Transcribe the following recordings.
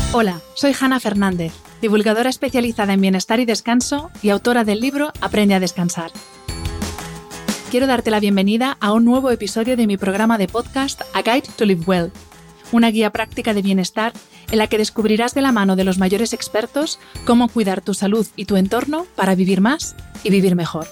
Hola, soy Hanna Fernández, divulgadora especializada en bienestar y descanso y autora del libro Aprende a descansar. Quiero darte la bienvenida a un nuevo episodio de mi programa de podcast A Guide to Live Well, una guía práctica de bienestar en la que descubrirás de la mano de los mayores expertos cómo cuidar tu salud y tu entorno para vivir más y vivir mejor.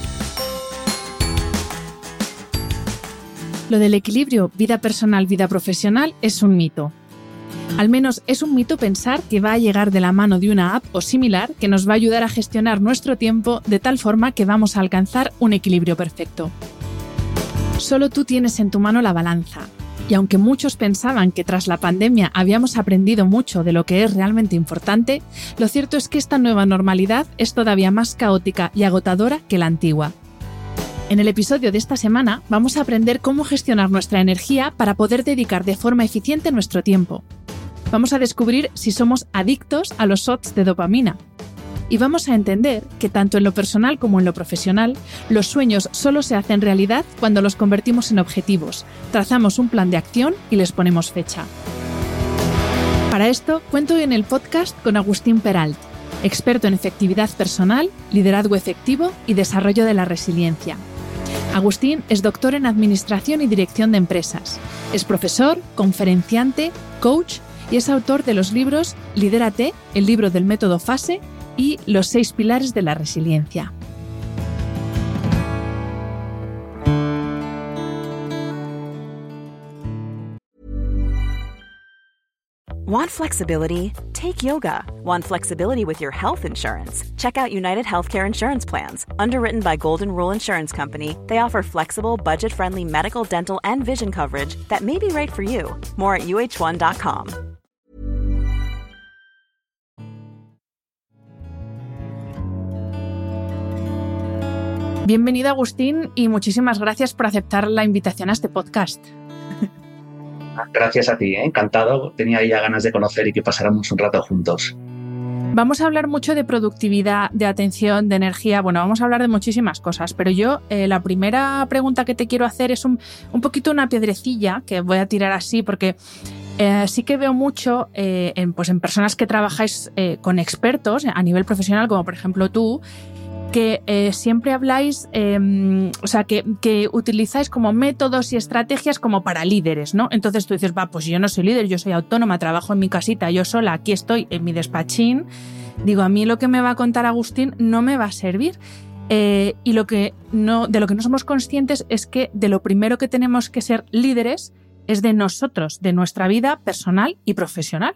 Lo del equilibrio vida personal-vida profesional es un mito. Al menos es un mito pensar que va a llegar de la mano de una app o similar que nos va a ayudar a gestionar nuestro tiempo de tal forma que vamos a alcanzar un equilibrio perfecto. Solo tú tienes en tu mano la balanza. Y aunque muchos pensaban que tras la pandemia habíamos aprendido mucho de lo que es realmente importante, lo cierto es que esta nueva normalidad es todavía más caótica y agotadora que la antigua. En el episodio de esta semana vamos a aprender cómo gestionar nuestra energía para poder dedicar de forma eficiente nuestro tiempo. Vamos a descubrir si somos adictos a los shots de dopamina. Y vamos a entender que tanto en lo personal como en lo profesional, los sueños solo se hacen realidad cuando los convertimos en objetivos, trazamos un plan de acción y les ponemos fecha. Para esto, cuento hoy en el podcast con Agustín Peralt, experto en efectividad personal, liderazgo efectivo y desarrollo de la resiliencia. Agustín es doctor en Administración y Dirección de Empresas. Es profesor, conferenciante, coach y es autor de los libros Lidérate, el libro del método FASE y Los 6 pilares de la resiliencia. Want flexibility? Take yoga. Want flexibility with your health insurance? Check out United Healthcare Insurance Plans. Underwritten by Golden Rule Insurance Company, they offer flexible, budget-friendly medical, dental, and vision coverage that may be right for you. More at uh1.com. Bienvenido, Agustín, y muchísimas gracias por aceptar la invitación a este podcast. Gracias a ti, encantado. Tenía ya ganas de conocer y que pasáramos un rato juntos. Vamos a hablar mucho de productividad, de atención, de energía. Bueno, vamos a hablar de muchísimas cosas, pero yo la primera pregunta que te quiero hacer es un poquito una piedrecilla que voy a tirar así porque sí que veo mucho en personas que trabajáis con expertos a nivel profesional, como por ejemplo tú, que siempre habláis, que utilizáis como métodos y estrategias como para líderes, ¿no? Entonces tú dices, pues yo no soy líder, yo soy autónoma, trabajo en mi casita, yo sola, aquí estoy en mi despachín. Digo, a mí lo que me va a contar Agustín no me va a servir. Y de lo que no somos conscientes es que de lo primero que tenemos que ser líderes es de nosotros, de nuestra vida personal y profesional.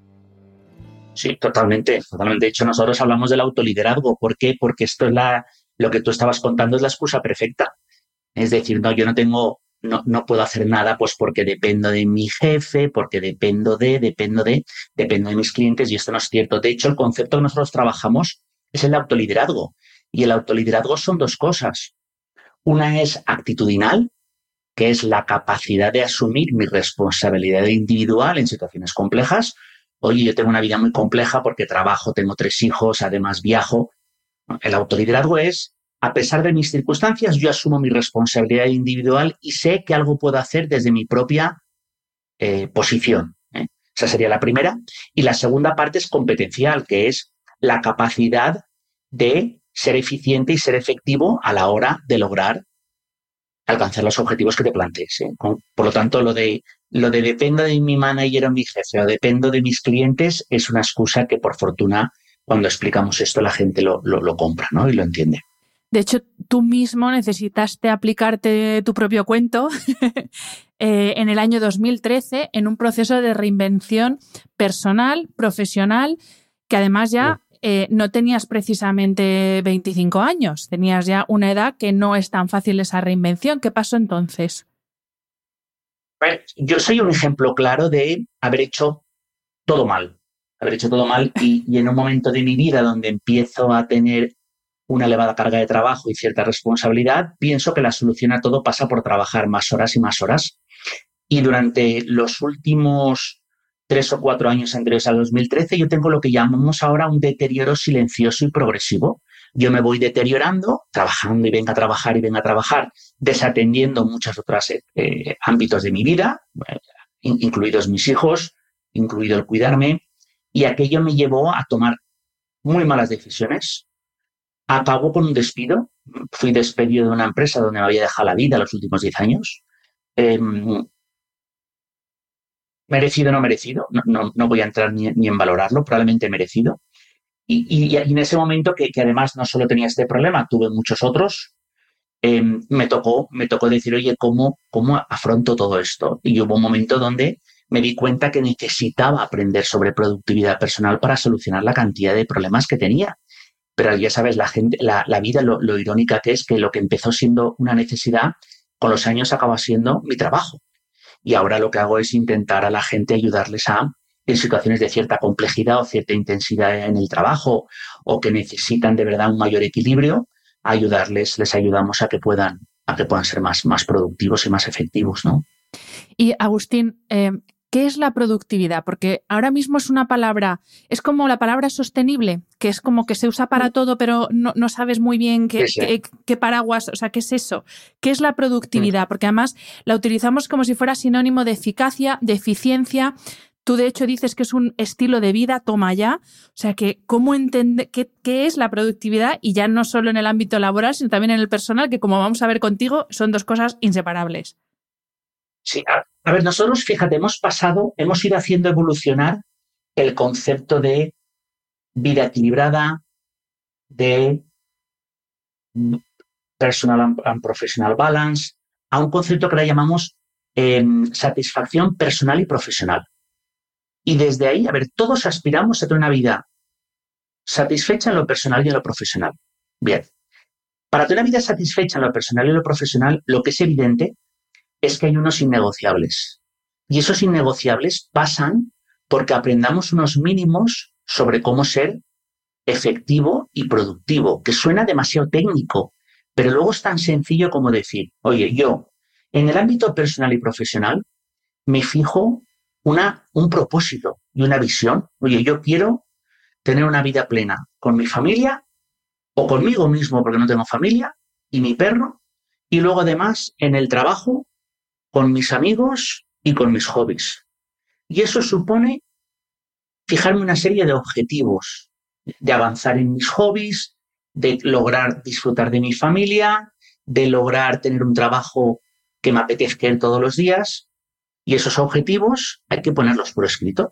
Sí, totalmente. De hecho, nosotros hablamos del autoliderazgo. ¿Por qué? Porque esto es lo que tú estabas contando es la excusa perfecta. Es decir, no puedo hacer nada pues porque dependo de mi jefe, porque dependo de mis clientes, y esto no es cierto. De hecho, el concepto que nosotros trabajamos es el autoliderazgo. Y el autoliderazgo son dos cosas. Una es actitudinal, que es la capacidad de asumir mi responsabilidad individual en situaciones complejas. Oye, yo tengo una vida muy compleja porque trabajo, tengo 3 hijos, además viajo. El autoliderazgo es, a pesar de mis circunstancias, yo asumo mi responsabilidad individual y sé que algo puedo hacer desde mi propia posición. Esa sería la primera. Y la segunda parte es competencial, que es la capacidad de ser eficiente y ser efectivo a la hora de lograr alcanzar los objetivos que te plantees. Por lo tanto, lo de dependo de mi manager o mi jefe o dependo de mis clientes es una excusa que, por fortuna, cuando explicamos esto, la gente lo compra, ¿no? Y lo entiende. De hecho, tú mismo necesitaste aplicarte tu propio cuento en el año 2013 en un proceso de reinvención personal, profesional, que además ya no tenías precisamente 25 años, tenías ya una edad que no es tan fácil esa reinvención. ¿Qué pasó entonces? Yo soy un ejemplo claro de haber hecho todo mal. Y en un momento de mi vida donde empiezo a tener una elevada carga de trabajo y cierta responsabilidad, pienso que la solución a todo pasa por trabajar más horas y más horas. Y durante los últimos 3 o 4 años anteriores al 2013, yo tengo lo que llamamos ahora un deterioro silencioso y progresivo. Yo me voy deteriorando, trabajando y venga a trabajar, desatendiendo muchos otros ámbitos de mi vida, incluidos mis hijos, incluido el cuidarme, Y aquello me llevó a tomar muy malas decisiones. Acabó con un despido. Fui despedido de una empresa donde me había dejado la vida los últimos 10 años. Merecido o no merecido, no voy a entrar ni en valorarlo, probablemente merecido. Y en ese momento, que además no solo tenía este problema, tuve muchos otros, me tocó decir, oye, ¿cómo afronto todo esto? Y hubo un momento donde me di cuenta que necesitaba aprender sobre productividad personal para solucionar la cantidad de problemas que tenía. Pero ya sabes, la vida, lo irónica que es que lo que empezó siendo una necesidad, con los años acaba siendo mi trabajo. Y ahora lo que hago es intentar a la gente ayudarles en situaciones de cierta complejidad o cierta intensidad en el trabajo o que necesitan de verdad un mayor equilibrio, les ayudamos a que puedan ser más productivos y más efectivos, ¿no? Y Agustín, ¿qué es la productividad? Porque ahora mismo es una palabra, es como la palabra sostenible, que es como que se usa para todo, pero no sabes muy bien qué paraguas, o sea, ¿qué es eso? ¿Qué es la productividad? Porque además la utilizamos como si fuera sinónimo de eficacia, de eficiencia. Tú, de hecho, dices que es un estilo de vida, toma ya. O sea, que ¿cómo entender qué es la productividad? Y ya no solo en el ámbito laboral, sino también en el personal, que como vamos a ver contigo, son dos cosas inseparables. Sí, a ver, nosotros, fíjate, hemos ido haciendo evolucionar el concepto de vida equilibrada, de personal and professional balance, a un concepto que le llamamos satisfacción personal y profesional. Y desde ahí, a ver, todos aspiramos a tener una vida satisfecha en lo personal y en lo profesional. Bien, para tener una vida satisfecha en lo personal y en lo profesional, lo que es evidente es que hay unos innegociables. Y esos innegociables pasan porque aprendamos unos mínimos sobre cómo ser efectivo y productivo, que suena demasiado técnico, pero luego es tan sencillo como decir, oye, yo en el ámbito personal y profesional me fijo un propósito y una visión. Oye, yo quiero tener una vida plena con mi familia o conmigo mismo porque no tengo familia y mi perro, y luego además en el trabajo con mis amigos y con mis hobbies. Y eso supone fijarme una serie de objetivos, de avanzar en mis hobbies, de lograr disfrutar de mi familia, de lograr tener un trabajo que me apetezca todos los días. Y esos objetivos hay que ponerlos por escrito.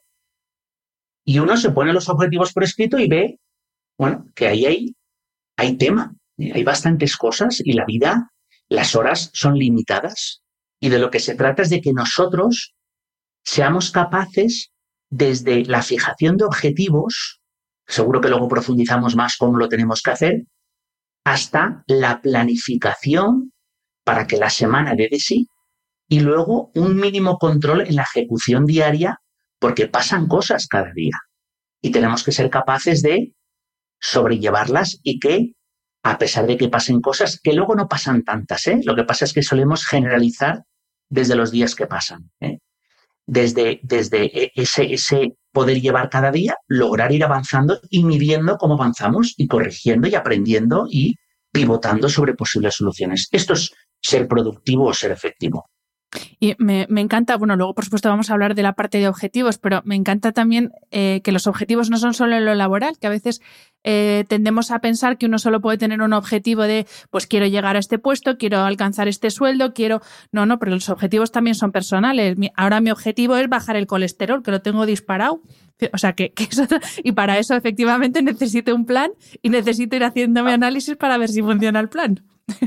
Y uno se pone los objetivos por escrito y ve, bueno, que ahí hay tema, hay bastantes cosas y la vida, las horas son limitadas. Y de lo que se trata es de que nosotros seamos capaces, desde la fijación de objetivos, seguro que luego profundizamos más cómo lo tenemos que hacer, hasta la planificación para que la semana dé de sí y luego un mínimo control en la ejecución diaria porque pasan cosas cada día y tenemos que ser capaces de sobrellevarlas y que, a pesar de que pasen cosas, que luego no pasan tantas, lo que pasa es que solemos generalizar desde los días que pasan, desde ese poder llevar cada día, lograr ir avanzando y midiendo cómo avanzamos y corrigiendo y aprendiendo y pivotando sobre posibles soluciones. Esto es ser productivo o ser efectivo. Y me encanta, bueno, luego por supuesto vamos a hablar de la parte de objetivos, pero me encanta también que los objetivos no son solo en lo laboral, que a veces tendemos a pensar que uno solo puede tener un objetivo de, pues quiero llegar a este puesto, quiero alcanzar este sueldo, No, pero los objetivos también son personales. Ahora mi objetivo es bajar el colesterol, que lo tengo disparado. O sea, que eso, y para eso efectivamente necesito un plan y necesito ir haciéndome análisis para ver si funciona el plan.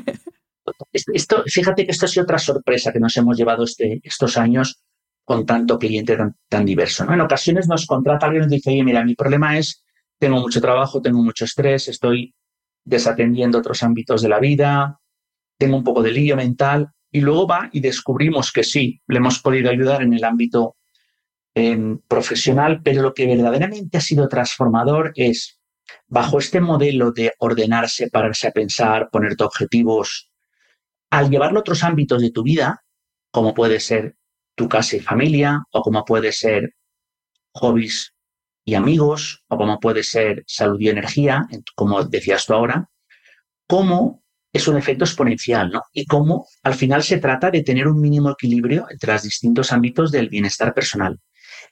Fíjate que esto ha sido otra sorpresa que nos hemos llevado estos años con tanto cliente tan diverso, ¿no? En ocasiones nos contrata alguien y nos dice, oye, mira, mi problema es, tengo mucho trabajo, tengo mucho estrés, estoy desatendiendo otros ámbitos de la vida, tengo un poco de lío mental, y luego va y descubrimos que sí, le hemos podido ayudar en el ámbito profesional, pero lo que verdaderamente ha sido transformador es, bajo este modelo de ordenarse, pararse a pensar, ponerte objetivos, al llevarlo a otros ámbitos de tu vida, como puede ser tu casa y familia, o como puede ser hobbies y amigos, o como puede ser salud y energía, como decías tú ahora, cómo es un efecto exponencial, ¿no? Y cómo al final se trata de tener un mínimo equilibrio entre los distintos ámbitos del bienestar personal.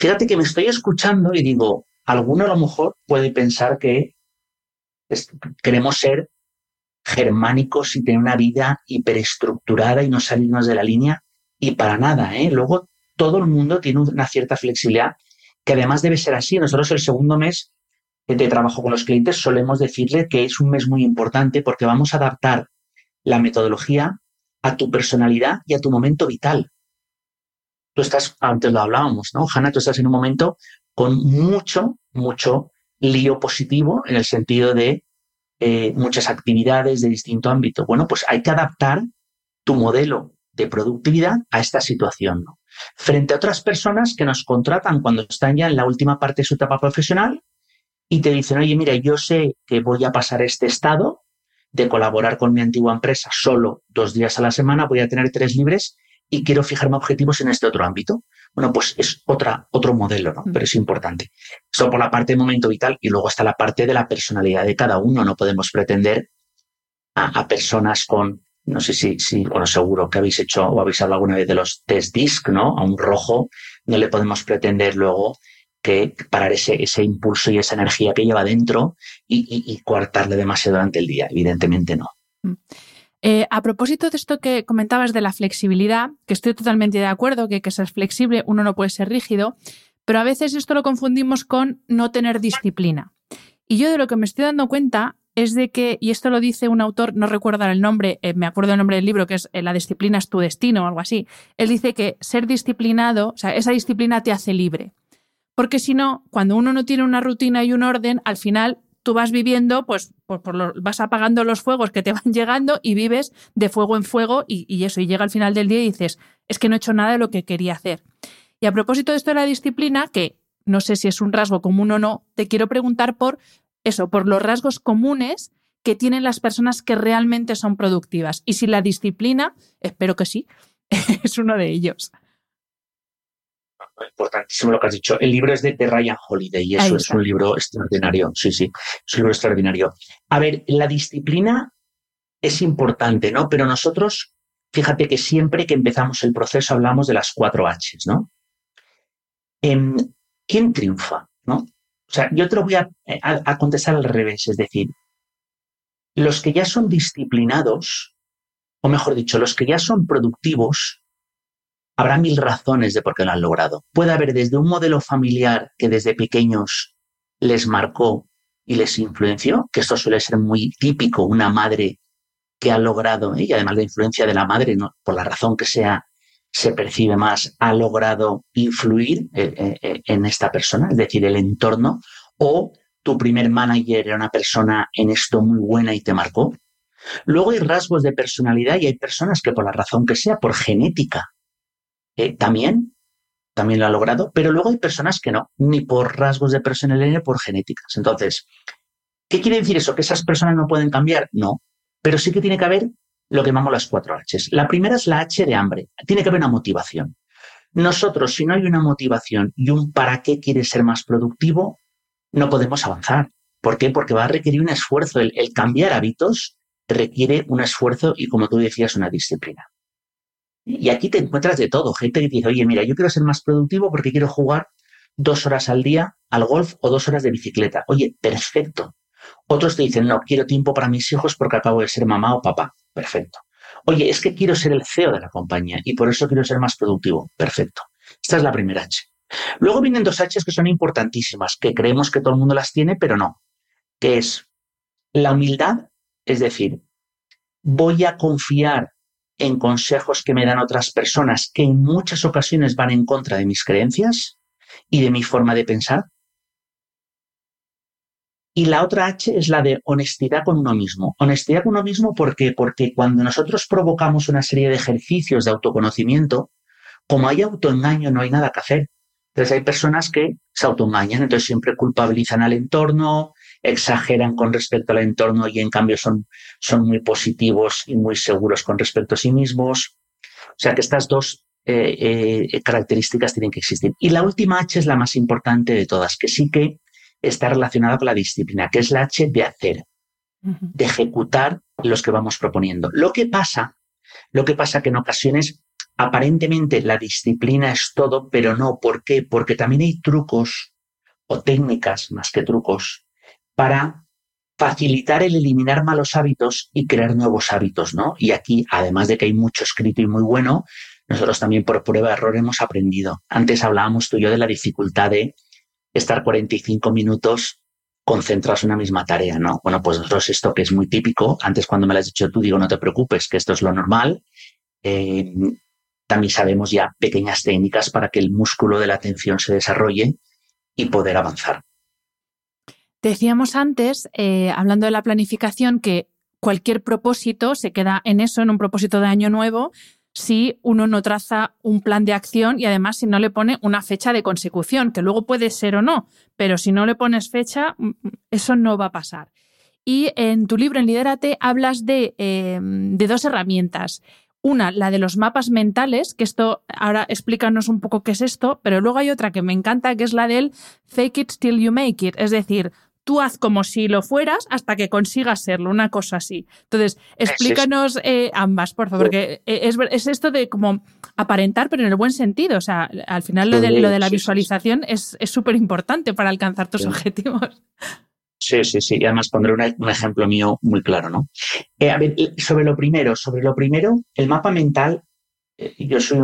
Fíjate que me estoy escuchando y digo, alguno a lo mejor puede pensar que queremos ser germánicos y tener una vida hiperestructurada y no salirnos de la línea, y para nada, ¿eh? Luego todo el mundo tiene una cierta flexibilidad, que además debe ser así. Nosotros el segundo mes de trabajo con los clientes solemos decirle que es un mes muy importante porque vamos a adaptar la metodología a tu personalidad y a tu momento vital. Tú estás, antes lo hablábamos, ¿no, Hanna? Tú estás en un momento con mucho lío positivo en el sentido de muchas actividades de distinto ámbito. Bueno, pues hay que adaptar tu modelo de productividad a esta situación, ¿no? Frente a otras personas que nos contratan cuando están ya en la última parte de su etapa profesional y te dicen, oye, mira, yo sé que voy a pasar este estado de colaborar con mi antigua empresa solo 2 días a la semana, voy a tener 3 libres y quiero fijarme objetivos en este otro ámbito. Bueno, pues es otro modelo, ¿no? Pero es importante. Eso por la parte de momento vital, y luego está la parte de la personalidad de cada uno. No podemos pretender a personas con, no sé si, bueno, seguro que habéis hecho o habéis hablado alguna vez de los test DISC, ¿no? A un rojo no le podemos pretender luego que parar ese impulso y esa energía que lleva dentro y coartarle demasiado durante el día. Evidentemente no. A propósito de esto que comentabas de la flexibilidad, que estoy totalmente de acuerdo, que hay que ser flexible, uno no puede ser rígido, pero a veces esto lo confundimos con no tener disciplina. Y yo de lo que me estoy dando cuenta es de que, y esto lo dice un autor, no recuerdo el nombre, me acuerdo el nombre del libro, que es La disciplina es tu destino o algo así. Él dice que ser disciplinado, o sea, esa disciplina te hace libre. Porque si no, cuando uno no tiene una rutina y un orden, al final tú vas viviendo, pues vas apagando los fuegos que te van llegando y vives de fuego en fuego y eso, y llega al final del día y dices, es que no he hecho nada de lo que quería hacer. Y a propósito de esto de la disciplina, que no sé si es un rasgo común o no, te quiero preguntar por los rasgos comunes que tienen las personas que realmente son productivas. Y si la disciplina, espero que sí, es uno de ellos. Importantísimo lo que has dicho. El libro es de Ryan Holiday y eso es un libro extraordinario. Sí, es un libro extraordinario. A ver, la disciplina es importante, ¿no? Pero nosotros, fíjate que siempre que empezamos el proceso hablamos de las 4 H's, ¿no? ¿Quién triunfa, no? O sea, yo te lo voy a contestar al revés, es decir, los que ya son disciplinados, o mejor dicho, los que ya son productivos, habrá 1000 razones de por qué lo han logrado. Puede haber desde un modelo familiar que desde pequeños les marcó y les influenció, que esto suele ser muy típico, una madre que ha logrado, y además la influencia de la madre, ¿no? Por la razón que sea, se percibe más, ha logrado influir en esta persona, es decir, el entorno, o tu primer manager era una persona en esto muy buena y te marcó. Luego hay rasgos de personalidad y hay personas que por la razón que sea, por genética, también lo ha logrado, pero luego hay personas que no, ni por rasgos de personalidad ni por genéticas. Entonces, ¿qué quiere decir eso? ¿Que esas personas no pueden cambiar? No, pero sí que tiene que haber lo que llamamos las 4 H's. La primera es la H de hambre. Tiene que haber una motivación. Nosotros, si no hay una motivación y un para qué quieres ser más productivo, no podemos avanzar. ¿Por qué? Porque va a requerir un esfuerzo. El cambiar hábitos requiere un esfuerzo y, como tú decías, una disciplina. Y aquí te encuentras de todo. Gente que dice, oye, mira, yo quiero ser más productivo porque quiero jugar 2 horas al día al golf o 2 horas de bicicleta. Oye, perfecto. Otros te dicen, no, quiero tiempo para mis hijos porque acabo de ser mamá o papá. Perfecto. Oye, es que quiero ser el CEO de la compañía y por eso quiero ser más productivo. Perfecto. Esta es la primera H. Luego vienen 2 H's que son importantísimas, que creemos que todo el mundo las tiene, pero no. Que es la humildad, es decir, voy a confiar en consejos que me dan otras personas que en muchas ocasiones van en contra de mis creencias y de mi forma de pensar. Y la otra H es la de honestidad con uno mismo. Honestidad con uno mismo, ¿por qué? Porque cuando nosotros provocamos una serie de ejercicios de autoconocimiento, como hay autoengaño, no hay nada que hacer. Entonces hay personas que se autoengañan, entonces siempre culpabilizan al entorno, exageran con respecto al entorno y en cambio son muy positivos y muy seguros con respecto a sí mismos. O sea que estas 2 características tienen que existir. Y la última H es la más importante de todas, que sí que está relacionada con la disciplina, que es la H de hacer, de ejecutar los que vamos proponiendo. Lo que pasa que en ocasiones aparentemente la disciplina es todo, pero no. ¿Por qué? Porque también hay trucos o técnicas, más que trucos, para facilitar el eliminar malos hábitos y crear nuevos hábitos, ¿no? Y aquí, además de que hay mucho escrito y muy bueno, nosotros también por prueba de error hemos aprendido. Antes hablábamos tú y yo de la dificultad de estar 45 minutos concentrados en una misma tarea, ¿no? Bueno, pues nosotros esto que es muy típico, antes cuando me lo has dicho tú, digo, no te preocupes, que esto es lo normal. También sabemos ya pequeñas técnicas para que el músculo de la atención se desarrolle y poder avanzar. Decíamos antes, hablando de la planificación, que cualquier propósito se queda en eso, en un propósito de año nuevo, si uno no traza un plan de acción y además si no le pone una fecha de consecución, que luego puede ser o no, pero si no le pones fecha, eso no va a pasar. Y en tu libro, en Lidérate, hablas de 2 herramientas. Una, la de los mapas mentales, que esto, ahora explícanos un poco qué es esto, pero luego hay otra que me encanta, que es la del fake it till you make it, es decir, tú haz como si lo fueras hasta que consigas serlo, una cosa así. Entonces, explícanos ambas, por favor, porque es esto de como aparentar, pero en el buen sentido. O sea, al final lo de la visualización es súper importante para alcanzar tus objetivos. Sí. Y además pondré un ejemplo mío muy claro, ¿no? A ver, sobre lo primero, el mapa mental, yo soy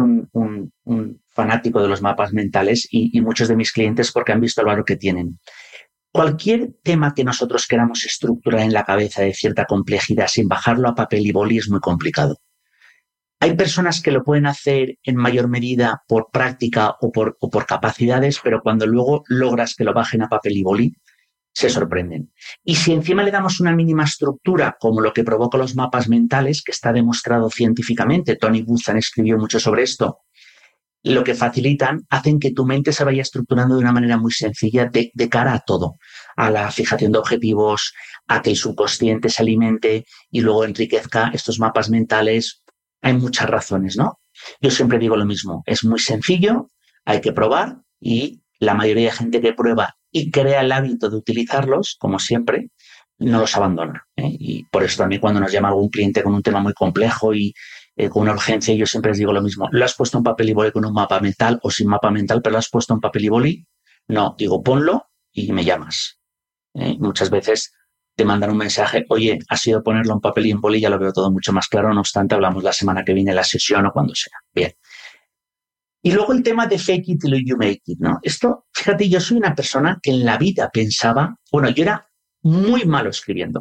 un fanático de los mapas mentales y muchos de mis clientes porque han visto el valor que tienen. Cualquier tema que nosotros queramos estructurar en la cabeza de cierta complejidad sin bajarlo a papel y boli es muy complicado. Hay personas que lo pueden hacer en mayor medida por práctica o por capacidades, pero cuando luego logras que lo bajen a papel y boli, se sorprenden. Y si encima le damos una mínima estructura, como lo que provoca los mapas mentales, que está demostrado científicamente, Tony Buzan escribió mucho sobre esto, lo que facilitan, hacen que tu mente se vaya estructurando de una manera muy sencilla de cara a todo, a la fijación de objetivos, a que el subconsciente se alimente y luego enriquezca estos mapas mentales. Hay muchas razones, ¿no? Yo siempre digo lo mismo, es muy sencillo, hay que probar y la mayoría de gente que prueba y crea el hábito de utilizarlos, como siempre, no los abandona. Y por eso también cuando nos llama algún cliente con un tema muy complejo y con una urgencia, yo siempre les digo lo mismo. ¿Lo has puesto en papel y boli con un mapa mental o sin mapa mental, pero lo has puesto en papel y boli? No, digo, ponlo y me llamas. Muchas veces te mandan un mensaje, oye, ha sido ponerlo en papel y en boli, ya lo veo todo mucho más claro, no obstante, hablamos la semana que viene en la sesión o cuando sea. Bien. Y luego el tema de fake it till you make it, ¿no? Esto, fíjate, yo soy una persona que en la vida pensaba, bueno, yo era muy malo escribiendo.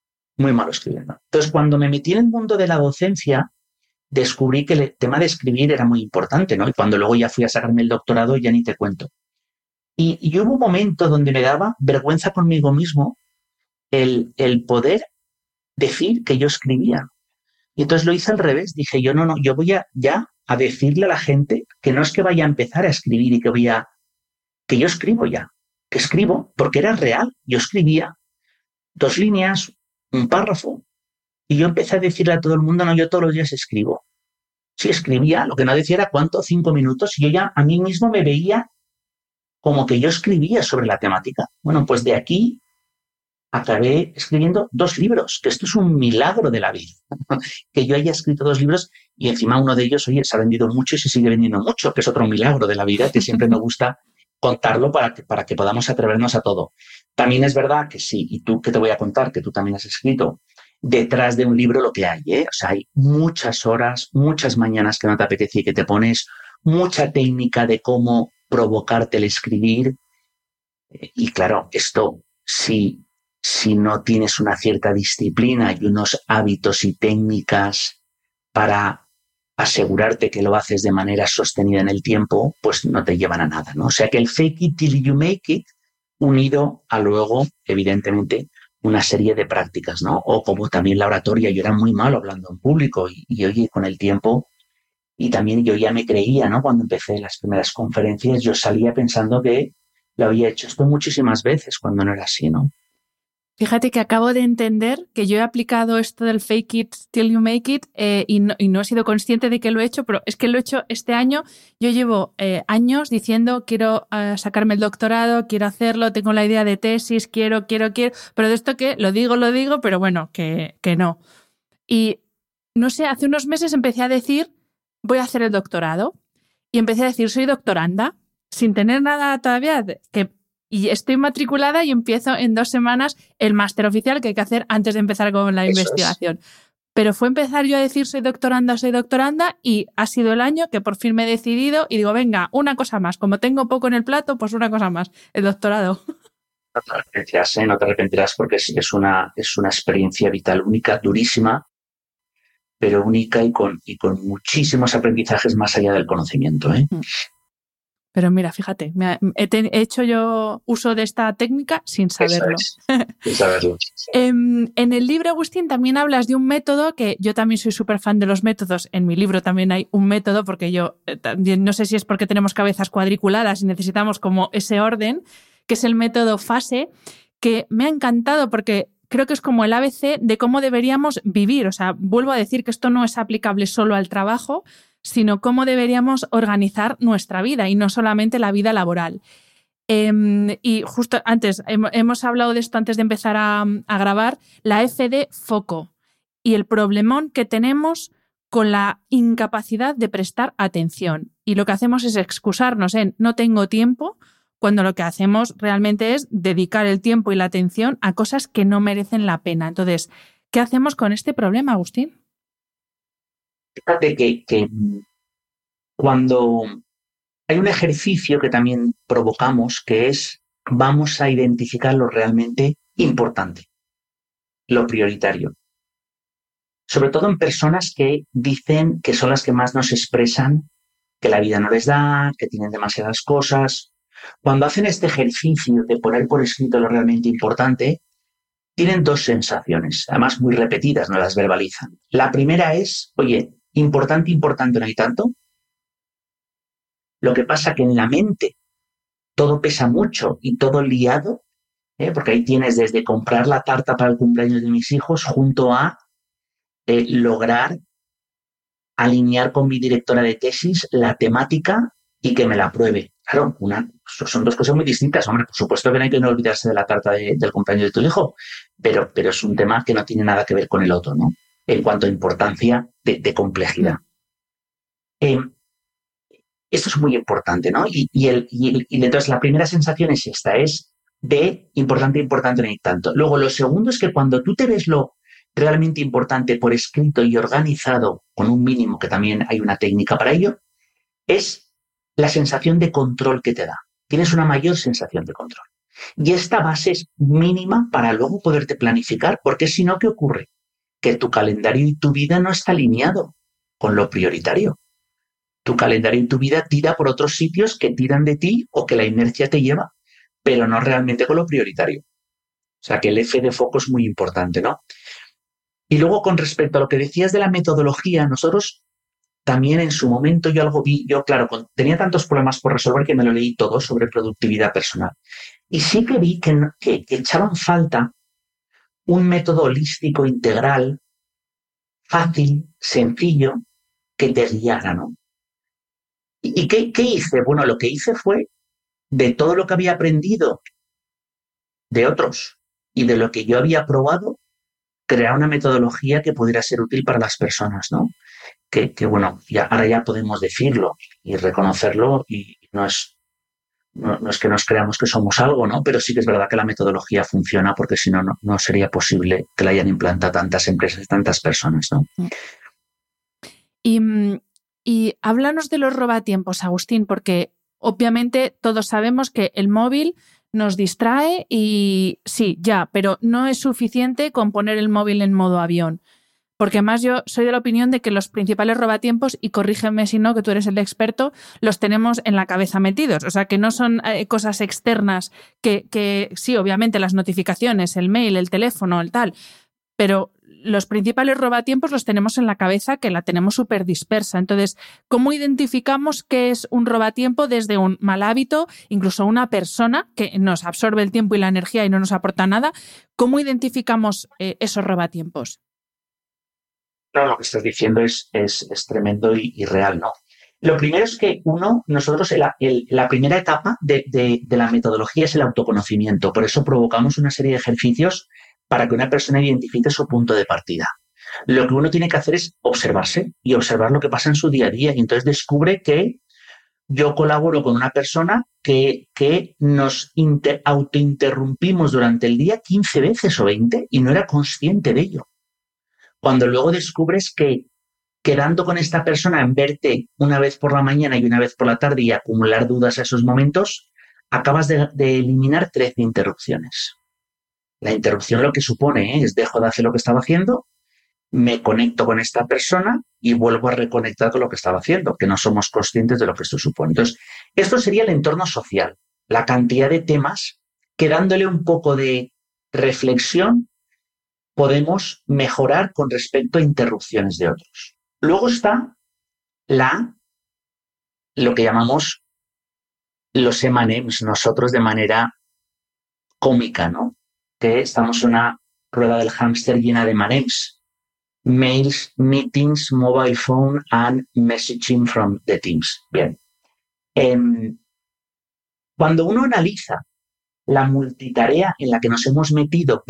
Entonces, cuando me metí en el mundo de la docencia, descubrí que el tema de escribir era muy importante, ¿no? Y cuando luego ya fui a sacarme el doctorado, ya ni te cuento. Y hubo un momento donde me daba vergüenza conmigo mismo el poder decir que yo escribía. Y entonces lo hice al revés. Dije, yo yo voy ya a decirle a la gente que no es que vaya a empezar a escribir y que yo escribo ya, que escribo, porque era real. Yo escribía 2 líneas, un párrafo, y yo empecé a decirle a todo el mundo, no, yo todos los días escribo. Sí, escribía, lo que no decía era cuánto, 5 minutos, y yo ya a mí mismo me veía como que yo escribía sobre la temática. Bueno, pues de aquí acabé escribiendo 2 libros, que esto es un milagro de la vida, que yo haya escrito 2 libros y encima uno de ellos, oye, se ha vendido mucho y se sigue vendiendo mucho, que es otro milagro de la vida, que siempre me gusta contarlo para que podamos atrevernos a todo. También es verdad que sí, y tú que te voy a contar, que tú también has escrito, detrás de un libro lo que hay, ¿eh? O sea, hay muchas horas, muchas mañanas que no te apetece y que te pones, mucha técnica de cómo provocarte el escribir. Y claro, esto, si no tienes una cierta disciplina y unos hábitos y técnicas para asegurarte que lo haces de manera sostenida en el tiempo, pues no te llevan a nada, ¿no? O sea que el fake it till you make it, unido a luego, evidentemente, una serie de prácticas, ¿no? O como también la oratoria, yo era muy malo hablando en público y oye, con el tiempo, y también yo ya me creía, ¿no? Cuando empecé las primeras conferencias, yo salía pensando que lo había hecho esto muchísimas veces cuando no era así, ¿no? Fíjate que acabo de entender que yo he aplicado esto del fake it till you make it y no he sido consciente de que lo he hecho, pero es que lo he hecho este año. Yo llevo años diciendo quiero sacarme el doctorado, quiero hacerlo, tengo la idea de tesis, quiero, pero de esto que lo digo, pero bueno, que no. Y no sé, hace unos meses empecé a decir voy a hacer el doctorado. Y empecé a decir, soy doctoranda, sin tener nada todavía, y estoy matriculada y empiezo en 2 semanas el máster oficial que hay que hacer antes de empezar con la investigación. Pero fue empezar yo a decir soy doctoranda, y ha sido el año que por fin me he decidido y digo, venga, una cosa más. Como tengo poco en el plato, pues una cosa más, el doctorado. No te arrepentirás porque es una experiencia vital única, durísima, pero única y con muchísimos aprendizajes más allá del conocimiento, ¿eh? Pero mira, fíjate, he hecho yo uso de esta técnica sin saberlo. Sin saberlo. En el libro, Agustín, también hablas de un método que yo también soy súper fan de los métodos. En mi libro también hay un método porque yo no sé si es porque tenemos cabezas cuadriculadas y necesitamos como ese orden, que es el método FASE, que me ha encantado porque creo que es como el ABC de cómo deberíamos vivir. O sea, vuelvo a decir que esto no es aplicable solo al trabajo, sino cómo deberíamos organizar nuestra vida y no solamente la vida laboral. Y justo antes, hemos hablado de esto antes de empezar a grabar, la F de foco y el problemón que tenemos con la incapacidad de prestar atención. Y lo que hacemos es excusarnos en no tengo tiempo, cuando lo que hacemos realmente es dedicar el tiempo y la atención a cosas que no merecen la pena. Entonces, ¿qué hacemos con este problema, Agustín? Fíjate que cuando hay un ejercicio que también provocamos, que es vamos a identificar lo realmente importante, lo prioritario. Sobre todo en personas que dicen que son las que más nos expresan que la vida no les da, que tienen demasiadas cosas. Cuando hacen este ejercicio de poner por escrito lo realmente importante, tienen 2 sensaciones, además muy repetidas, no las verbalizan. La primera es, oye, importante, no hay tanto. Lo que pasa que en la mente todo pesa mucho y todo liado, porque ahí tienes desde comprar la tarta para el cumpleaños de mis hijos junto a lograr alinear con mi directora de tesis la temática y que me la apruebe. Claro, son 2 cosas muy distintas. Hombre, por supuesto que no hay que no olvidarse de la tarta del cumpleaños de tu hijo, pero es un tema que no tiene nada que ver con el otro, ¿no? En cuanto a importancia de complejidad. Esto es muy importante, ¿no? Y entonces la primera sensación es esta, es de importante, no hay tanto. Luego, lo segundo es que cuando tú te ves lo realmente importante por escrito y organizado, con un mínimo, que también hay una técnica para ello, es la sensación de control que te da. Tienes una mayor sensación de control. Y esta base es mínima para luego poderte planificar, porque si no, ¿qué ocurre? Que tu calendario y tu vida no está alineado con lo prioritario. Tu calendario y tu vida tira por otros sitios que tiran de ti o que la inercia te lleva, pero no realmente con lo prioritario. O sea que el F de foco es muy importante, ¿no? Y luego, con respecto a lo que decías de la metodología, nosotros también en su momento claro, tenía tantos problemas por resolver que me lo leí todo sobre productividad personal. Y sí que vi que echaban falta un método holístico, integral, fácil, sencillo, que te guiara, ¿no? ¿Y qué hice? Bueno, lo que hice fue, de todo lo que había aprendido de otros y de lo que yo había probado, crear una metodología que pudiera ser útil para las personas, ¿no? Que bueno, ahora ya podemos decirlo y reconocerlo, y no es que nos creamos que somos algo, ¿no? Pero sí que es verdad que la metodología funciona, porque si no, no sería posible que la hayan implantado tantas empresas, tantas personas, ¿no? Y háblanos de los robatiempos, Agustín, porque obviamente todos sabemos que el móvil nos distrae y sí, ya, pero no es suficiente con poner el móvil en modo avión. Porque además yo soy de la opinión de que los principales robatiempos, y corrígeme si no, que tú eres el experto, los tenemos en la cabeza metidos. O sea, que no son cosas externas que sí, obviamente las notificaciones, el mail, el teléfono, el tal, pero los principales robatiempos los tenemos en la cabeza, que la tenemos súper dispersa. Entonces, ¿cómo identificamos qué es un robatiempo desde un mal hábito, incluso una persona que nos absorbe el tiempo y la energía y no nos aporta nada? ¿Cómo identificamos esos robatiempos? No, lo que estás diciendo es tremendo y real, ¿no? Lo primero es que nosotros la primera etapa de la metodología es el autoconocimiento. Por eso provocamos una serie de ejercicios para que una persona identifique su punto de partida. Lo que uno tiene que hacer es observarse y observar lo que pasa en su día a día. Y entonces descubre que yo colaboro con una persona que nos autointerrumpimos durante el día 15 veces o 20 y no era consciente de ello. Cuando luego descubres que quedando con esta persona en verte una vez por la mañana y una vez por la tarde y acumular dudas a esos momentos, acabas de eliminar 13 interrupciones. La interrupción lo que supone es dejo de hacer lo que estaba haciendo, me conecto con esta persona y vuelvo a reconectar con lo que estaba haciendo, que no somos conscientes de lo que esto supone. Entonces, esto sería el entorno social, la cantidad de temas que dándole un poco de reflexión podemos mejorar con respecto a interrupciones de otros. Luego está lo que llamamos los M&Ms, nosotros de manera cómica, ¿no? Que estamos en una rueda del hámster llena de M&Ms. Mails, meetings, mobile phone and messaging from the teams. Bien. Cuando uno analiza la multitarea en la que nos hemos metido,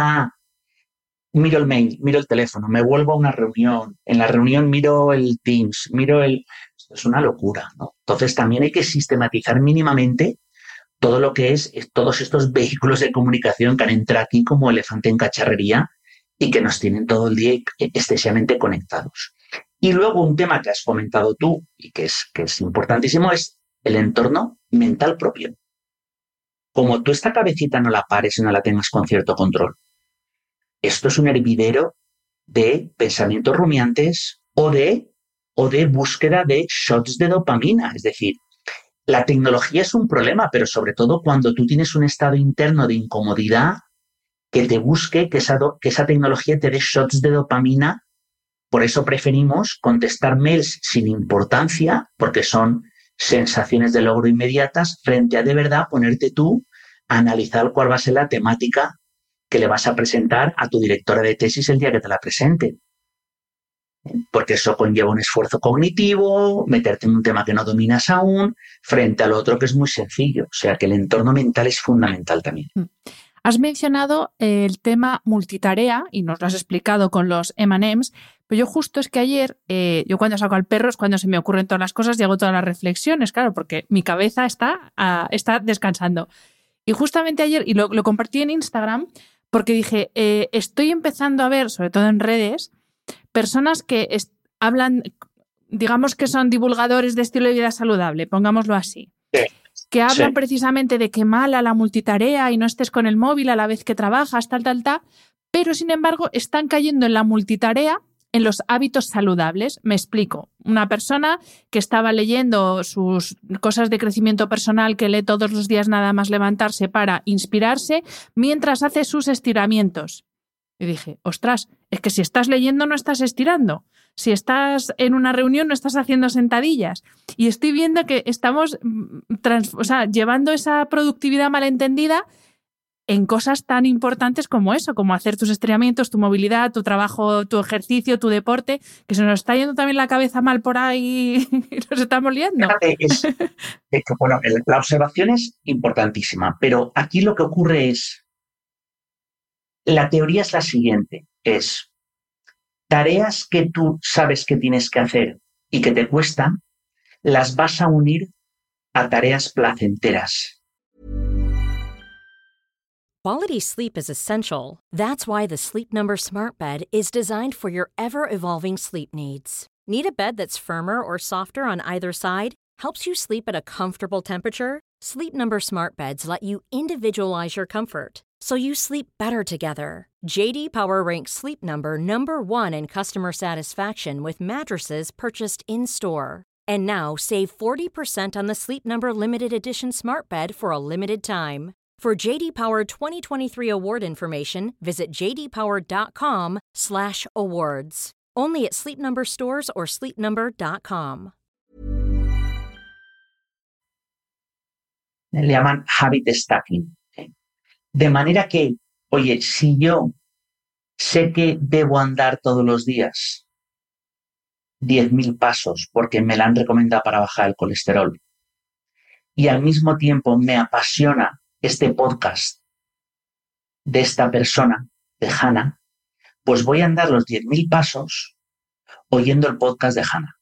miro el mail, miro el teléfono, me vuelvo a una reunión, en la reunión miro el Teams, Esto es una locura, ¿no? Entonces también hay que sistematizar mínimamente todo lo que es todos estos vehículos de comunicación que han entrado aquí como elefante en cacharrería y que nos tienen todo el día excesivamente conectados. Y luego un tema que has comentado tú y que es importantísimo es el entorno mental propio. Como tú esta cabecita no la pares y no la tengas con cierto control, esto es un hervidero de pensamientos rumiantes o de búsqueda de shots de dopamina. Es decir, la tecnología es un problema, pero sobre todo cuando tú tienes un estado interno de incomodidad, que te busque, que esa tecnología te dé shots de dopamina. Por eso preferimos contestar mails sin importancia, porque son sensaciones de logro inmediatas, frente a de verdad ponerte tú a analizar cuál va a ser la temática que le vas a presentar a tu directora de tesis el día que te la presente. Porque eso conlleva un esfuerzo cognitivo, meterte en un tema que no dominas aún, frente al otro que es muy sencillo. O sea que el entorno mental es fundamental también. Has mencionado el tema multitarea y nos lo has explicado con los M&Ms, pero yo justo es que ayer, yo cuando saco al perro es cuando se me ocurren todas las cosas y hago todas las reflexiones, claro, porque mi cabeza está descansando. Y justamente ayer, y lo compartí en Instagram, porque dije, estoy empezando a ver, sobre todo en redes, personas que hablan, digamos que son divulgadores de estilo de vida saludable, pongámoslo así. Sí. Que hablan precisamente de que mala la multitarea y no estés con el móvil a la vez que trabajas, tal, pero sin embargo están cayendo en la multitarea en los hábitos saludables. Me explico. Una persona que estaba leyendo sus cosas de crecimiento personal, que lee todos los días nada más levantarse para inspirarse, mientras hace sus estiramientos. Y dije, ostras, es que si estás leyendo no estás estirando. Si estás en una reunión no estás haciendo sentadillas. Y estoy viendo que estamos llevando esa productividad malentendida en cosas tan importantes como eso, como hacer tus estiramientos, tu movilidad, tu trabajo, tu ejercicio, tu deporte, que se nos está yendo también la cabeza mal por ahí y nos estamos liando. Bueno, la observación es importantísima, pero aquí lo que ocurre es, la teoría es la siguiente, es tareas que tú sabes que tienes que hacer y que te cuestan, las vas a unir a tareas placenteras. Quality sleep is essential. That's why the Sleep Number Smart Bed is designed for your ever-evolving sleep needs. Need a bed that's firmer or softer on either side? Helps you sleep at a comfortable temperature? Sleep Number Smart Beds let you individualize your comfort, so you sleep better together. J.D. Power ranks Sleep Number #1 in customer satisfaction with mattresses purchased in-store. And now, save 40% on the Sleep Number Limited Edition Smart Bed for a limited time. For J.D. Power 2023 award information, visit jdpower.com/awards. Only at Sleep Number stores or sleepnumber.com. Le llaman habit stacking. De manera que, oye, si yo sé que debo andar todos los días 10.000 pasos porque me la han recomendado para bajar el colesterol y al mismo tiempo me apasiona este podcast de esta persona, de Hannah, pues voy a andar los 10.000 pasos oyendo el podcast de Hannah.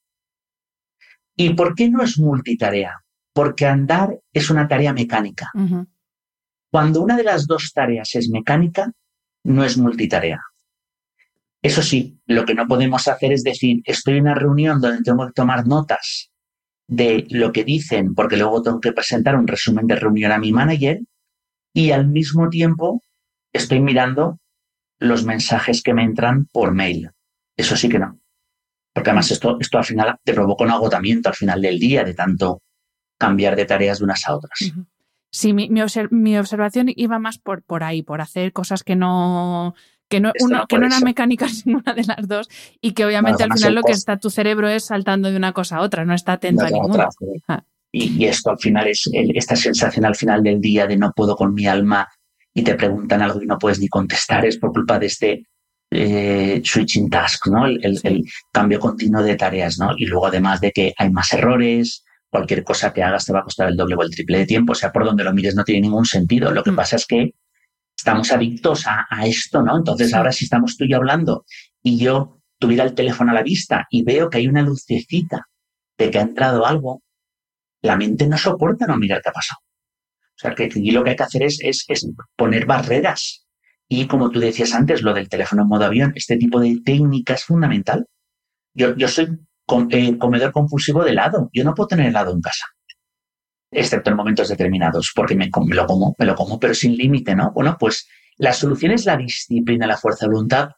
¿Y por qué no es multitarea? Porque andar es una tarea mecánica. Uh-huh. Cuando una de las dos tareas es mecánica, no es multitarea. Eso sí, lo que no podemos hacer es decir, estoy en una reunión donde tengo que tomar notas de lo que dicen, porque luego tengo que presentar un resumen de reunión a mi manager, y al mismo tiempo estoy mirando los mensajes que me entran por mail. Eso sí que no. Porque además esto al final te provoca un agotamiento al final del día de tanto cambiar de tareas de unas a otras. Uh-huh. Sí, mi observación iba más por ahí, por hacer cosas que no eran mecánicas ninguna de las dos, y que obviamente al final lo que está tu cerebro es saltando de una cosa a otra, no está atento a ninguna. Y esto al final es esta sensación al final del día de no puedo con mi alma y te preguntan algo y no puedes ni contestar, es por culpa de este switching task, ¿no? El cambio continuo de tareas, ¿no? Y luego además de que hay más errores, cualquier cosa que hagas te va a costar el doble o el triple de tiempo, o sea, por donde lo mires no tiene ningún sentido. Lo que pasa es que estamos adictos a esto, ¿no? Entonces ahora si estamos tú y yo hablando y yo tuviera el teléfono a la vista y veo que hay una lucecita de que ha entrado algo, la mente no soporta no mirar qué ha pasado. O sea, que aquí lo que hay que hacer es poner barreras. Y como tú decías antes, lo del teléfono en modo avión, este tipo de técnica es fundamental. Yo soy comedor compulsivo de helado. Yo no puedo tener helado en casa, excepto en momentos determinados, porque me lo como, pero sin límite, ¿no? Bueno, pues ¿la solución es la disciplina, la fuerza de voluntad?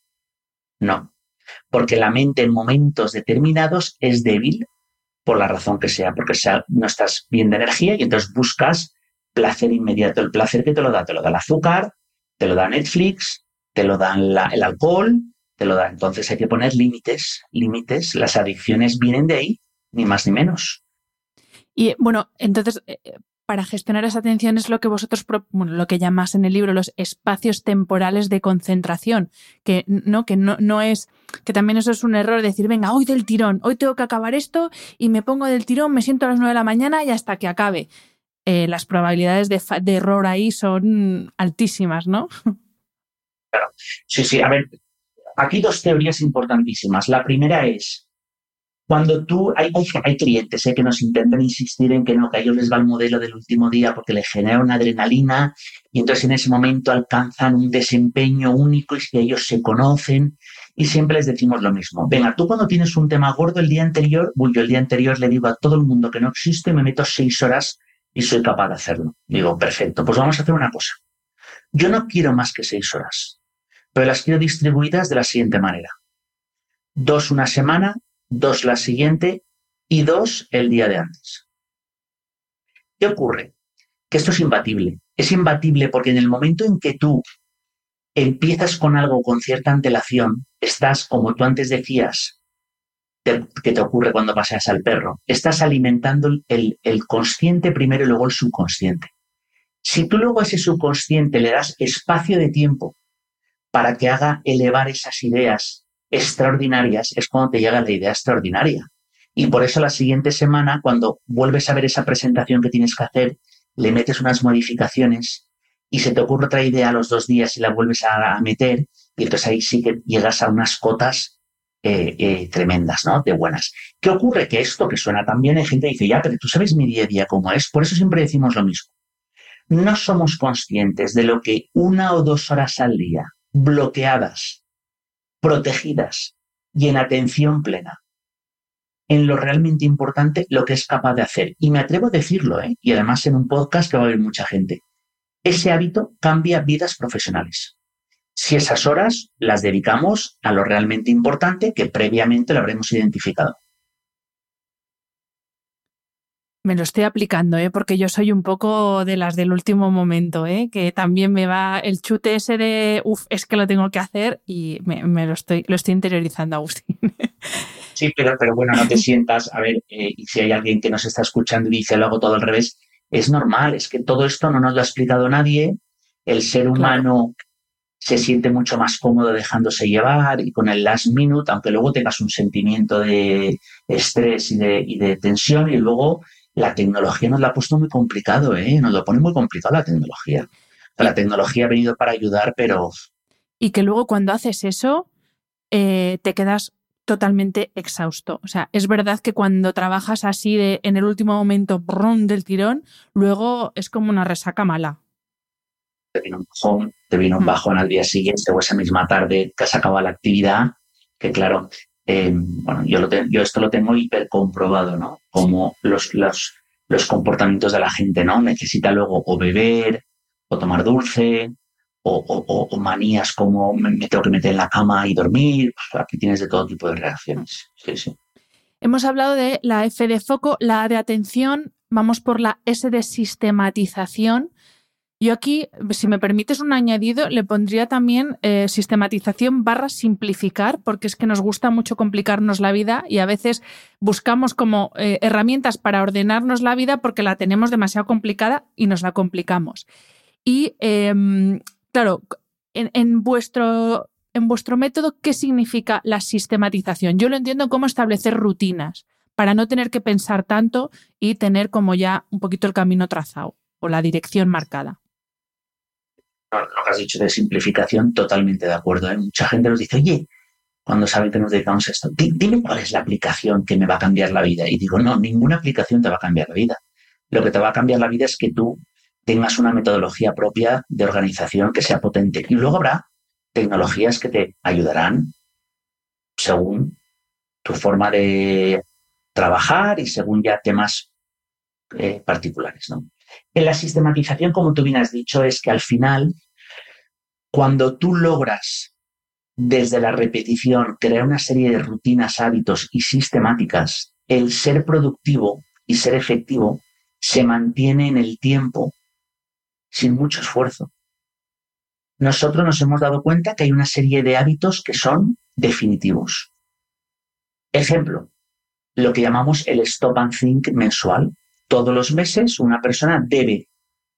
No. Porque la mente en momentos determinados es débil, por la razón que sea, porque no estás bien de energía y entonces buscas placer inmediato. El placer que te lo da el azúcar, te lo da Netflix, te lo da el alcohol, te lo da. Entonces hay que poner límites. Las adicciones vienen de ahí, ni más ni menos. Y bueno, entonces, para gestionar esa atención es lo que vosotros, lo que llamas en el libro los espacios temporales de concentración, que no es, que también eso es un error, decir, venga, hoy del tirón, hoy tengo que acabar esto y me pongo del tirón, me siento a las 9 de la mañana y hasta que acabe. Las probabilidades de error ahí son altísimas, ¿no? Claro. Sí, a ver, aquí dos teorías importantísimas. La primera es, cuando hay clientes que nos intentan insistir en que no, que a ellos les va el modelo del último día porque les genera una adrenalina y entonces en ese momento alcanzan un desempeño único y que ellos se conocen y siempre les decimos lo mismo. Venga, tú cuando tienes un tema gordo el día anterior, yo el día anterior le digo a todo el mundo que no existe y me meto 6 horas y soy capaz de hacerlo. Digo, perfecto, pues vamos a hacer una cosa. Yo no quiero más que 6 horas, pero las quiero distribuidas de la siguiente manera. 2 una semana, 2 la siguiente y 2 el día de antes. ¿Qué ocurre? Que esto es imbatible. Es imbatible porque en el momento en que tú empiezas con algo con cierta antelación, estás, como tú antes decías, que te ocurre cuando paseas al perro, estás alimentando el consciente primero y luego el subconsciente. Si tú luego a ese subconsciente le das espacio de tiempo para que haga elevar esas ideas extraordinarias, es cuando te llega la idea extraordinaria. Y por eso la siguiente semana, cuando vuelves a ver esa presentación que tienes que hacer, le metes unas modificaciones y se te ocurre otra idea a los 2 días y la vuelves a meter y entonces ahí sí que llegas a unas cotas tremendas, ¿no? De buenas. ¿Qué ocurre? Que esto que suena tan bien, hay gente que dice, ya, pero tú sabes mi día a día cómo es. Por eso siempre decimos lo mismo. No somos conscientes de lo que 1 o 2 horas al día, bloqueadas, protegidas y en atención plena, en lo realmente importante, lo que es capaz de hacer. Y me atrevo a decirlo, y además en un podcast que va a haber mucha gente. Ese hábito cambia vidas profesionales. Si esas horas las dedicamos a lo realmente importante que previamente lo habremos identificado. Me lo estoy aplicando, porque yo soy un poco de las del último momento, que también me va el chute ese de, es que lo tengo que hacer y lo estoy interiorizando, Agustín. Sí, pero bueno, no te sientas, a ver, y si hay alguien que nos está escuchando y dice lo hago todo al revés, es normal, es que todo esto no nos lo ha explicado nadie, el ser humano se siente mucho más cómodo dejándose llevar y con el last minute, aunque luego tengas un sentimiento de estrés y de tensión y luego la tecnología nos la ha puesto muy complicado, nos lo pone muy complicado la tecnología. La tecnología ha venido para ayudar, pero y que luego cuando haces eso te quedas totalmente exhausto. O sea, es verdad que cuando trabajas así en el último momento brum, del tirón, luego es como una resaca mala. Te vino un bajón al día siguiente o esa misma tarde que has acabado la actividad, que claro, bueno, yo esto lo tengo hiper comprobado, ¿no? Como los comportamientos de la gente, ¿no? Necesita luego o beber, o tomar dulce, o manías como me tengo que meter en la cama y dormir. Pues aquí tienes de todo tipo de reacciones. Sí, sí. Hemos hablado de la F de foco, la A de atención, vamos por la S de sistematización. Yo aquí, si me permites un añadido, le pondría también sistematización / simplificar, porque es que nos gusta mucho complicarnos la vida y a veces buscamos como herramientas para ordenarnos la vida porque la tenemos demasiado complicada y nos la complicamos. Y claro, en vuestro método, ¿qué significa la sistematización? Yo lo entiendo como establecer rutinas para no tener que pensar tanto y tener como ya un poquito el camino trazado o la dirección marcada. Lo que has dicho de simplificación, totalmente de acuerdo. Mucha gente nos dice, oye, cuando saben que nos dedicamos a esto, dime cuál es la aplicación que me va a cambiar la vida. Y digo, no, ninguna aplicación te va a cambiar la vida. Lo que te va a cambiar la vida es que tú tengas una metodología propia de organización que sea potente. Y luego habrá tecnologías que te ayudarán según tu forma de trabajar y según ya temas particulares, ¿no? En la sistematización, como tú bien has dicho, es que al final, cuando tú logras desde la repetición crear una serie de rutinas, hábitos y sistemáticas, el ser productivo y ser efectivo se mantiene en el tiempo sin mucho esfuerzo. Nosotros nos hemos dado cuenta que hay una serie de hábitos que son definitivos. Ejemplo, lo que llamamos el Stop and Think mensual. Todos los meses una persona debe,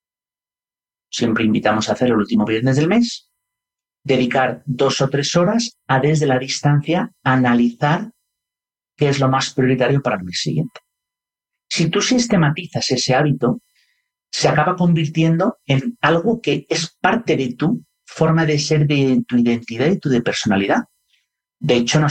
siempre invitamos a hacer el último viernes del mes, dedicar 2 o 3 horas a desde la distancia analizar qué es lo más prioritario para el mes siguiente. Si tú sistematizas ese hábito, se acaba convirtiendo en algo que es parte de tu forma de ser, de tu identidad y de personalidad. De hecho,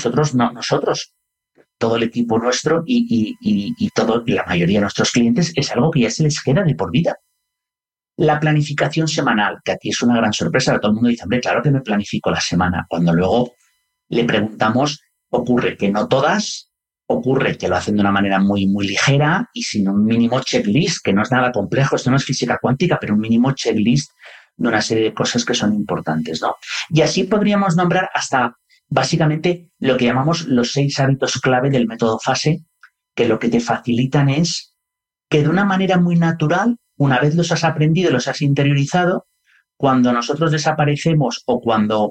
todo el equipo nuestro y la mayoría de nuestros clientes es algo que ya se les queda de por vida. La planificación semanal, que aquí es una gran sorpresa, todo el mundo dice, hombre, claro que me planifico la semana. Cuando luego le preguntamos, ocurre que no todas, ocurre que lo hacen de una manera muy, muy ligera y sin un mínimo checklist, que no es nada complejo, esto no es física cuántica, pero un mínimo checklist de una serie de cosas que son importantes, ¿no? Y así podríamos nombrar hasta básicamente lo que llamamos los 6 hábitos clave del método FASE, que lo que te facilitan es que de una manera muy natural, una vez los has aprendido, los has interiorizado, cuando nosotros desaparecemos o cuando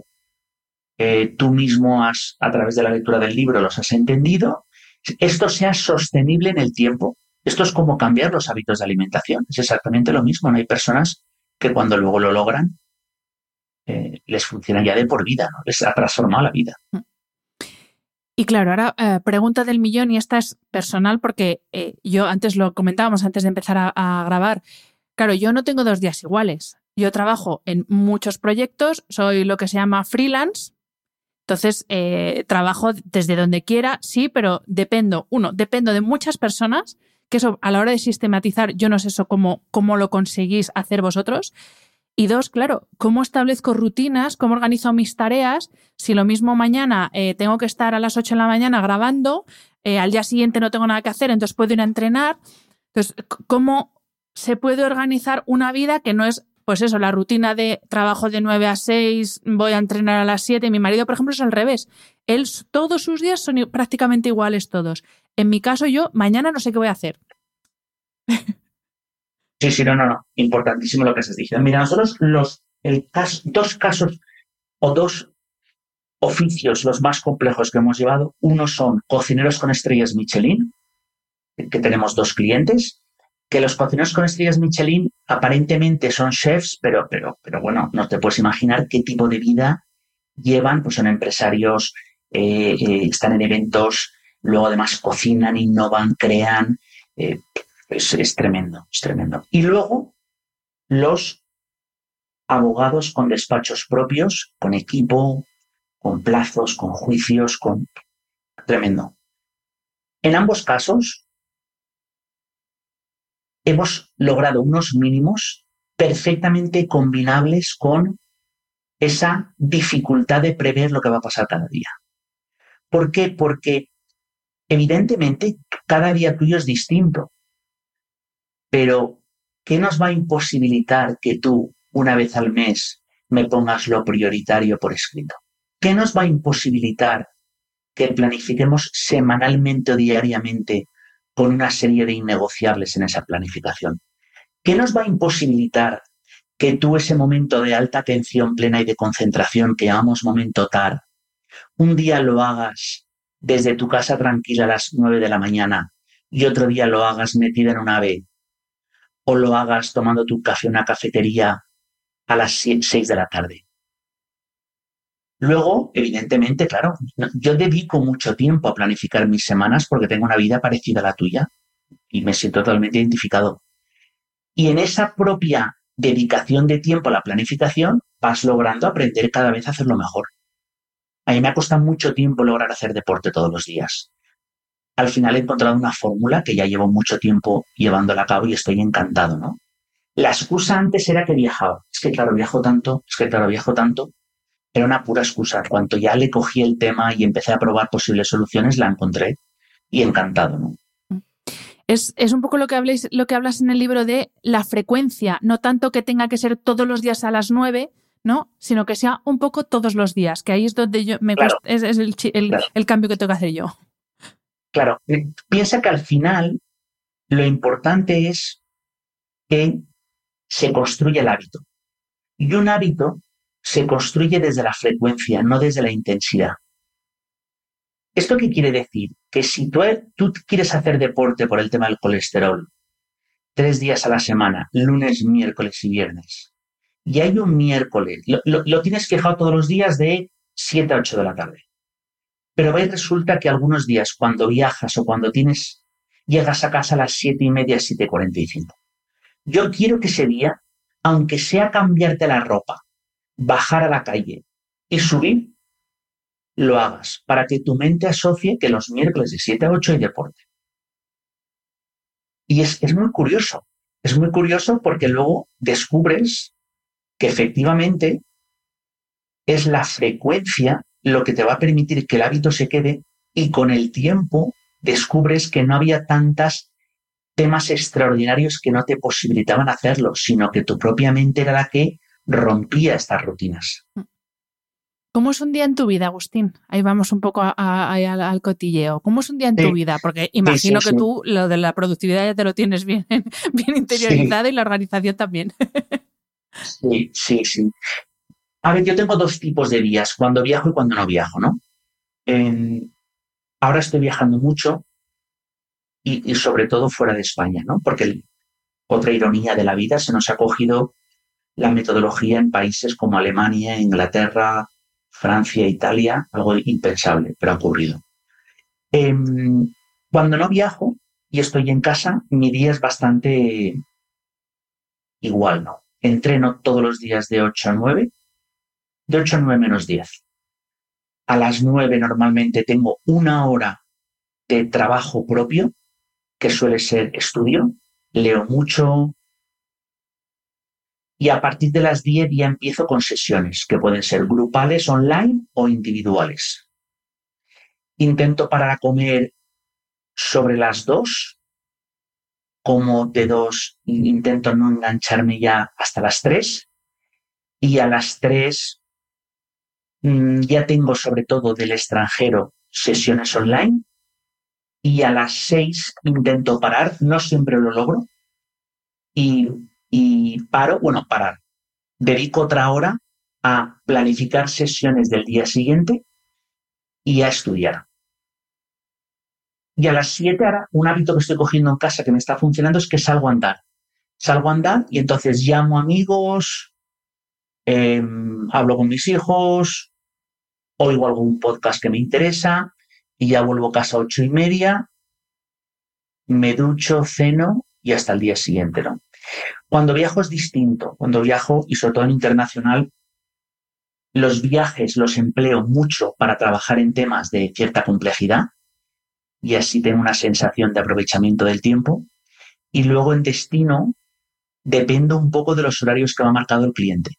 tú mismo a través de la lectura del libro los has entendido, esto sea sostenible en el tiempo. Esto es como cambiar los hábitos de alimentación. Es exactamente lo mismo. No hay personas que cuando luego lo logran les funciona ya de por vida, ¿no? Les ha transformado la vida. Y claro, ahora pregunta del millón, y esta es personal porque yo antes lo comentábamos antes de empezar a grabar. Claro, yo no tengo 2 días iguales. Yo trabajo en muchos proyectos, soy lo que se llama freelance. Entonces, trabajo desde donde quiera, sí, pero dependo de muchas personas, que eso a la hora de sistematizar, yo no sé eso cómo lo conseguís hacer vosotros. Y 2, claro, ¿cómo establezco rutinas? ¿Cómo organizo mis tareas? Si lo mismo mañana tengo que estar a las 8 de la mañana grabando, al día siguiente no tengo nada que hacer, entonces puedo ir a entrenar. Entonces, ¿cómo se puede organizar una vida que no es, pues eso, la rutina de trabajo de 9 a 6, voy a entrenar a las 7? Mi marido, por ejemplo, es al revés. Él, todos sus días son prácticamente iguales todos. En mi caso, yo mañana no sé qué voy a hacer. Sí, no. Importantísimo lo que has dicho. Mira, nosotros 2 casos o 2 oficios los más complejos que hemos llevado, uno son cocineros con estrellas Michelin, que tenemos 2 clientes, que los cocineros con estrellas Michelin aparentemente son chefs, pero bueno, no te puedes imaginar qué tipo de vida llevan, pues son empresarios, están en eventos, luego además cocinan, innovan, crean, es tremendo, es tremendo. Y luego los abogados con despachos propios, con equipo, con plazos, con juicios, con... Tremendo. En ambos casos, hemos logrado unos mínimos perfectamente combinables con esa dificultad de prever lo que va a pasar cada día. ¿Por qué? Porque evidentemente cada día tuyo es distinto, pero ¿qué nos va a imposibilitar que tú, una vez al mes, me pongas lo prioritario por escrito? ¿Qué nos va a imposibilitar que planifiquemos semanalmente o diariamente con una serie de innegociables en esa planificación? ¿Qué nos va a imposibilitar que tú ese momento de alta atención plena y de concentración que llamamos momento TAR, un día lo hagas desde tu casa tranquila a las 9 de la mañana y otro día lo hagas metida en un AVE o lo hagas tomando tu café en una cafetería a las 6 de la tarde? Luego, evidentemente, claro, yo dedico mucho tiempo a planificar mis semanas porque tengo una vida parecida a la tuya y me siento totalmente identificado. Y en esa propia dedicación de tiempo a la planificación vas logrando aprender cada vez a hacerlo mejor. A mí me ha costado mucho tiempo lograr hacer deporte todos los días. Al final he encontrado una fórmula que ya llevo mucho tiempo llevándola a cabo y estoy encantado, ¿no? La excusa antes era que viajaba. Es que claro, viajo tanto. Era una pura excusa. Cuando ya le cogí el tema y empecé a probar posibles soluciones, la encontré y encantado, ¿no? Es un poco lo que hablas en el libro de la frecuencia, no tanto que tenga que ser todos los días a las 9, ¿no? Sino que sea un poco todos los días, que ahí es donde Claro, es claro. el cambio que tengo que hacer yo. Claro, piensa que al final lo importante es que se construye el hábito. Y un hábito se construye desde la frecuencia, no desde la intensidad. ¿Esto qué quiere decir? Que si tú quieres hacer deporte por el tema del colesterol 3 días a la semana, lunes, miércoles y viernes, y hay un miércoles, lo tienes fijado todos los días de 7 a 8 de la tarde. Pero resulta que algunos días cuando viajas o cuando llegas a casa a las 7:30, 7:45. Yo quiero que ese día, aunque sea cambiarte la ropa, bajar a la calle y subir, lo hagas para que tu mente asocie que los miércoles de 7 a 8 hay deporte. Y es muy curioso porque luego descubres que efectivamente es la frecuencia lo que te va a permitir que el hábito se quede y con el tiempo descubres que no había tantos temas extraordinarios que no te posibilitaban hacerlo, sino que tu propia mente era la que rompía estas rutinas. ¿Cómo es un día en tu vida, Agustín? Ahí vamos un poco al cotilleo. ¿Cómo es un día en tu vida? Porque imagino que tú lo de la productividad ya te lo tienes bien interiorizado y la organización también. Sí. A ver, yo tengo 2 tipos de días, cuando viajo y cuando no viajo, ¿no? Ahora estoy viajando mucho y sobre todo fuera de España, ¿no? Porque otra ironía de la vida, se nos ha cogido la metodología en países como Alemania, Inglaterra, Francia, Italia, algo impensable, pero ha ocurrido. Cuando no viajo y estoy en casa, mi día es bastante igual, ¿no? Entreno todos los días de 8 a 9, de 8 a 9 menos 10. A las 9 normalmente tengo 1 hora de trabajo propio, que suele ser estudio, leo mucho, y a partir de las 10 ya empiezo con sesiones, que pueden ser grupales, online o individuales. Intento parar a comer sobre las 2, como de 2, intento no engancharme ya hasta las 3, y a las 3 ya tengo sobre todo del extranjero sesiones online, y a las 6 intento parar, no siempre lo logro, y parar. Dedico otra hora a planificar sesiones del día siguiente y a estudiar. Y a las 7 ahora, un hábito que estoy cogiendo en casa que me está funcionando es que salgo a andar. Salgo a andar y entonces llamo amigos, hablo con mis hijos, oigo algún podcast que me interesa y ya vuelvo a casa a 8:30, me ducho, ceno y hasta el día siguiente, ¿no? Cuando viajo es distinto. Cuando viajo, y sobre todo en internacional, los viajes los empleo mucho para trabajar en temas de cierta complejidad y así tengo una sensación de aprovechamiento del tiempo. Y luego en destino dependo un poco de los horarios que me ha marcado el cliente.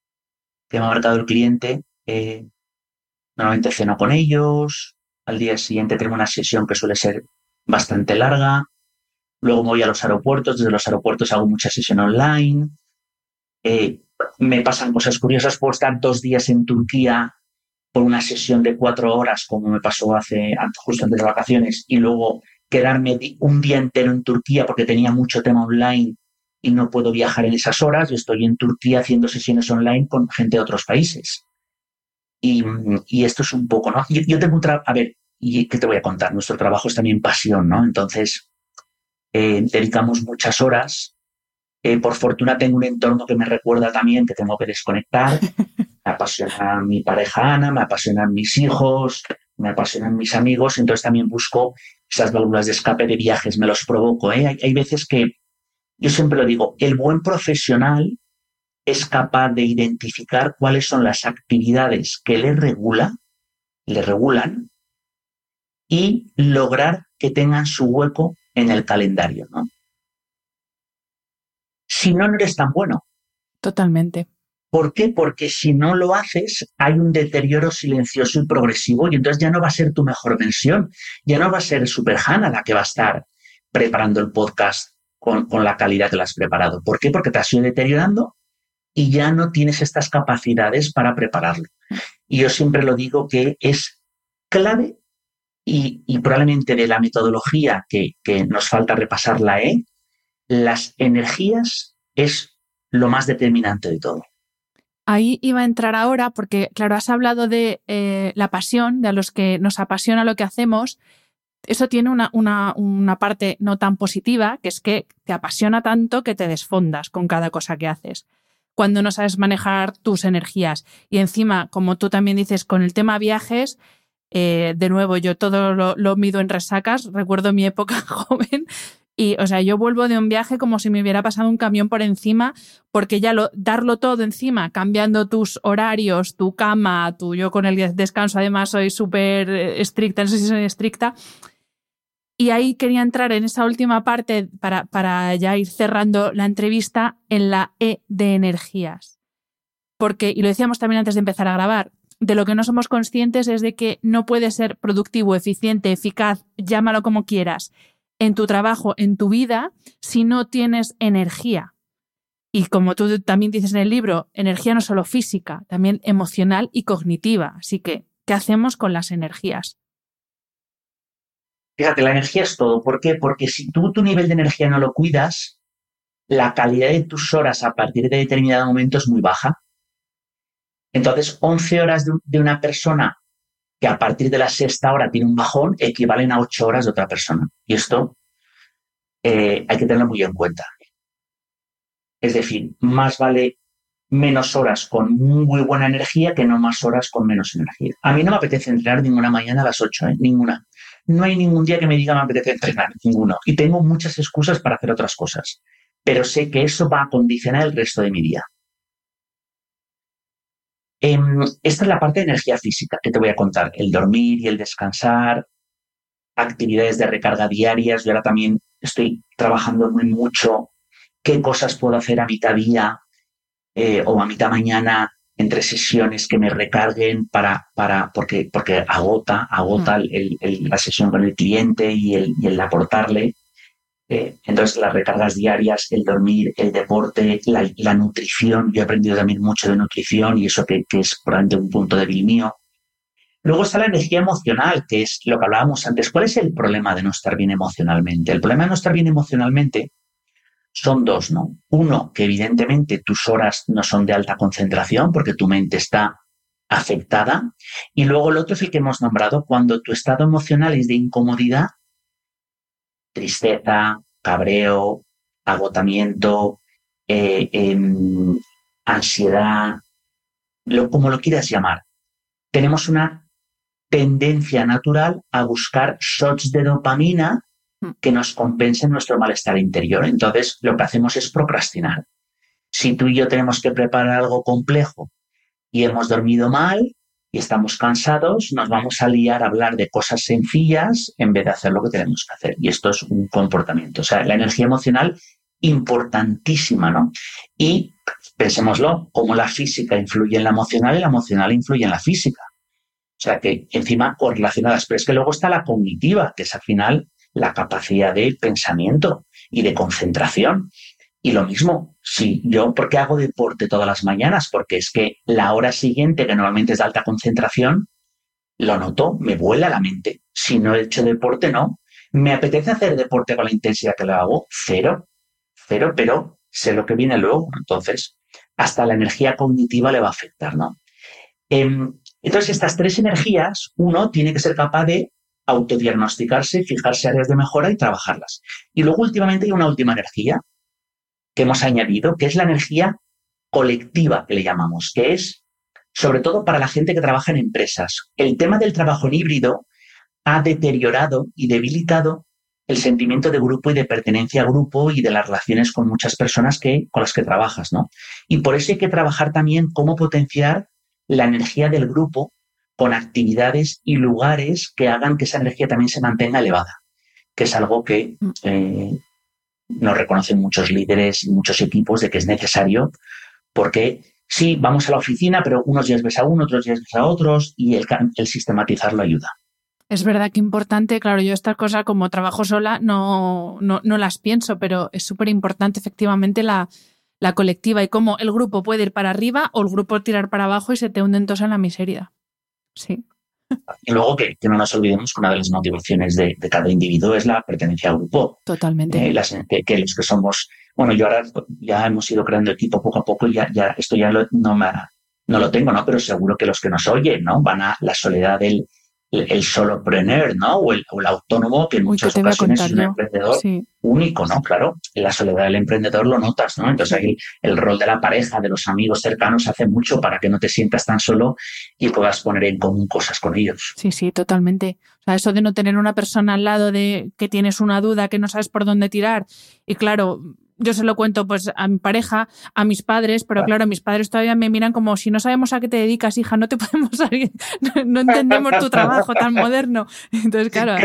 Normalmente ceno con ellos, al día siguiente tengo una sesión que suele ser bastante larga, luego me voy a los aeropuertos, desde los aeropuertos hago mucha sesión online, me pasan cosas curiosas, puedo estar 2 días en Turquía por una sesión de 4 horas, como me pasó justo antes de vacaciones, y luego quedarme un día entero en Turquía porque tenía mucho tema online y no puedo viajar en esas horas. Yo estoy en Turquía haciendo sesiones online con gente de otros países. Y esto es un poco, ¿no? Yo tengo un trabajo, a ver, ¿y qué te voy a contar? Nuestro trabajo es también pasión, ¿no? Entonces, dedicamos muchas horas. Por fortuna tengo un entorno que me recuerda también que tengo que desconectar. Me apasiona mi pareja Ana, me apasionan mis hijos, me apasionan mis amigos, entonces también busco esas válvulas de escape de viajes, me los provoco. Hay veces que, yo siempre lo digo, el buen profesional es capaz de identificar cuáles son las actividades que le regulan y lograr que tengan su hueco en el calendario, ¿no? Si no, no eres tan bueno. Totalmente. ¿Por qué? Porque si no lo haces, hay un deterioro silencioso y progresivo y entonces ya no va a ser tu mejor versión, ya no va a ser Super Hannah la que va a estar preparando el podcast con la calidad que lo has preparado. ¿Por qué? Porque te has ido deteriorando y ya no tienes estas capacidades para prepararlo. Y yo siempre lo digo que es clave y probablemente de la metodología que nos falta repasar las energías es lo más determinante de todo. Ahí iba a entrar ahora porque, claro, has hablado de la pasión, de a los que nos apasiona lo que hacemos. Eso tiene una parte no tan positiva, que es que te apasiona tanto que te desfondas con cada cosa que haces, cuando no sabes manejar tus energías. Y encima, como tú también dices, con el tema viajes, de nuevo, yo todo lo mido en resacas. Recuerdo mi época joven y, o sea, yo vuelvo de un viaje como si me hubiera pasado un camión por encima, porque ya darlo todo encima, cambiando tus horarios, tu cama, yo con el descanso además soy súper estricta, no sé si soy estricta. Y ahí quería entrar en esa última parte para ya ir cerrando la entrevista en la E de energías. Porque, y lo decíamos también antes de empezar a grabar, de lo que no somos conscientes es de que no puedes ser productivo, eficiente, eficaz, llámalo como quieras, en tu trabajo, en tu vida, si no tienes energía. Y como tú también dices en el libro, energía no solo física, también emocional y cognitiva. Así que, ¿qué hacemos con las energías? Fíjate, la energía es todo. ¿Por qué? Porque si tú tu nivel de energía no lo cuidas, la calidad de tus horas a partir de determinado momento es muy baja. Entonces, 11 horas de una persona que a partir de la 6ª hora tiene un bajón equivalen a 8 horas de otra persona. Y esto hay que tenerlo muy en cuenta. Es decir, más vale menos horas con muy buena energía que no más horas con menos energía. A mí no me apetece entrenar ninguna mañana a las 8, ninguna. No hay ningún día que me diga me apetece entrenar, ninguno. Y tengo muchas excusas para hacer otras cosas. Pero sé que eso va a condicionar el resto de mi día. Esta es la parte de energía física que te voy a contar. El dormir y el descansar, actividades de recarga diarias. Yo ahora también estoy trabajando muy mucho qué cosas puedo hacer a mitad día o a mitad mañana entre sesiones que me recarguen porque agota la sesión con el cliente y el aportarle. Entonces, las recargas diarias, el dormir, el deporte, la nutrición. Yo he aprendido también mucho de nutrición y eso que es probablemente un punto débil mío. Luego está la energía emocional, que es lo que hablábamos antes. ¿Cuál es el problema de no estar bien emocionalmente? El problema de no estar bien emocionalmente son dos, ¿no? Uno, que evidentemente tus horas no son de alta concentración porque tu mente está afectada. Y luego el otro es el que hemos nombrado, cuando tu estado emocional es de incomodidad, tristeza, cabreo, agotamiento, ansiedad, como lo quieras llamar. Tenemos una tendencia natural a buscar shots de dopamina que nos compensen nuestro malestar interior. Entonces, lo que hacemos es procrastinar. Si tú y yo tenemos que preparar algo complejo y hemos dormido mal y estamos cansados, nos vamos a liar a hablar de cosas sencillas en vez de hacer lo que tenemos que hacer. Y esto es un comportamiento. O sea, la energía emocional, importantísima, ¿no? Y pensémoslo, cómo la física influye en la emocional y la emocional influye en la física. O sea, que encima correlacionadas. Pero es que luego está la cognitiva, que es al final la capacidad de pensamiento y de concentración. Y lo mismo, si yo, ¿por qué hago deporte todas las mañanas? Porque es que la hora siguiente, que normalmente es de alta concentración, lo noto, me vuela la mente. Si no he hecho deporte, no. ¿Me apetece hacer deporte con la intensidad que lo hago? Cero, pero sé lo que viene luego. Entonces, hasta la energía cognitiva le va a afectar, ¿no? Entonces, estas tres energías, uno tiene que ser capaz de autodiagnosticarse, fijarse áreas de mejora y trabajarlas. Y luego, últimamente, hay una última energía que hemos añadido, que es la energía colectiva, que le llamamos, que es sobre todo para la gente que trabaja en empresas. El tema del trabajo en híbrido ha deteriorado y debilitado el sentimiento de grupo y de pertenencia a grupo y de las relaciones con muchas personas con las que trabajas, ¿no? Y por eso hay que trabajar también cómo potenciar la energía del grupo con actividades y lugares que hagan que esa energía también se mantenga elevada, que es algo que nos reconocen muchos líderes y muchos equipos de que es necesario, porque sí, vamos a la oficina, pero unos días ves a uno, otros días ves a otros, y el sistematizarlo ayuda. Es verdad que importante, claro, yo estas cosas como trabajo sola no las pienso, pero es súper importante efectivamente la colectiva y cómo el grupo puede ir para arriba o el grupo tirar para abajo y se te hunden todos en la miseria. Sí. Y luego que no nos olvidemos que una de las motivaciones de cada individuo es la pertenencia al grupo. Totalmente. Que los que somos, bueno, yo ahora ya hemos ido creando equipo poco a poco y ya esto ya no lo tengo, ¿no? Pero seguro que los que nos oyen, ¿no? Van a la soledad del solopreneur, ¿no? O el autónomo, que en muchas ocasiones es un emprendedor único, ¿no? Claro, en la soledad del emprendedor lo notas, ¿no? Entonces ahí el rol de la pareja, de los amigos cercanos hace mucho para que no te sientas tan solo y puedas poner en común cosas con ellos. Sí, totalmente. O sea, eso de no tener una persona al lado de que tienes una duda, que no sabes por dónde tirar. Y claro, yo se lo cuento pues a mi pareja, a mis padres, pero claro, mis padres todavía me miran como si no sabemos a qué te dedicas, hija, no te podemos no entendemos tu trabajo tan moderno. Entonces, claro,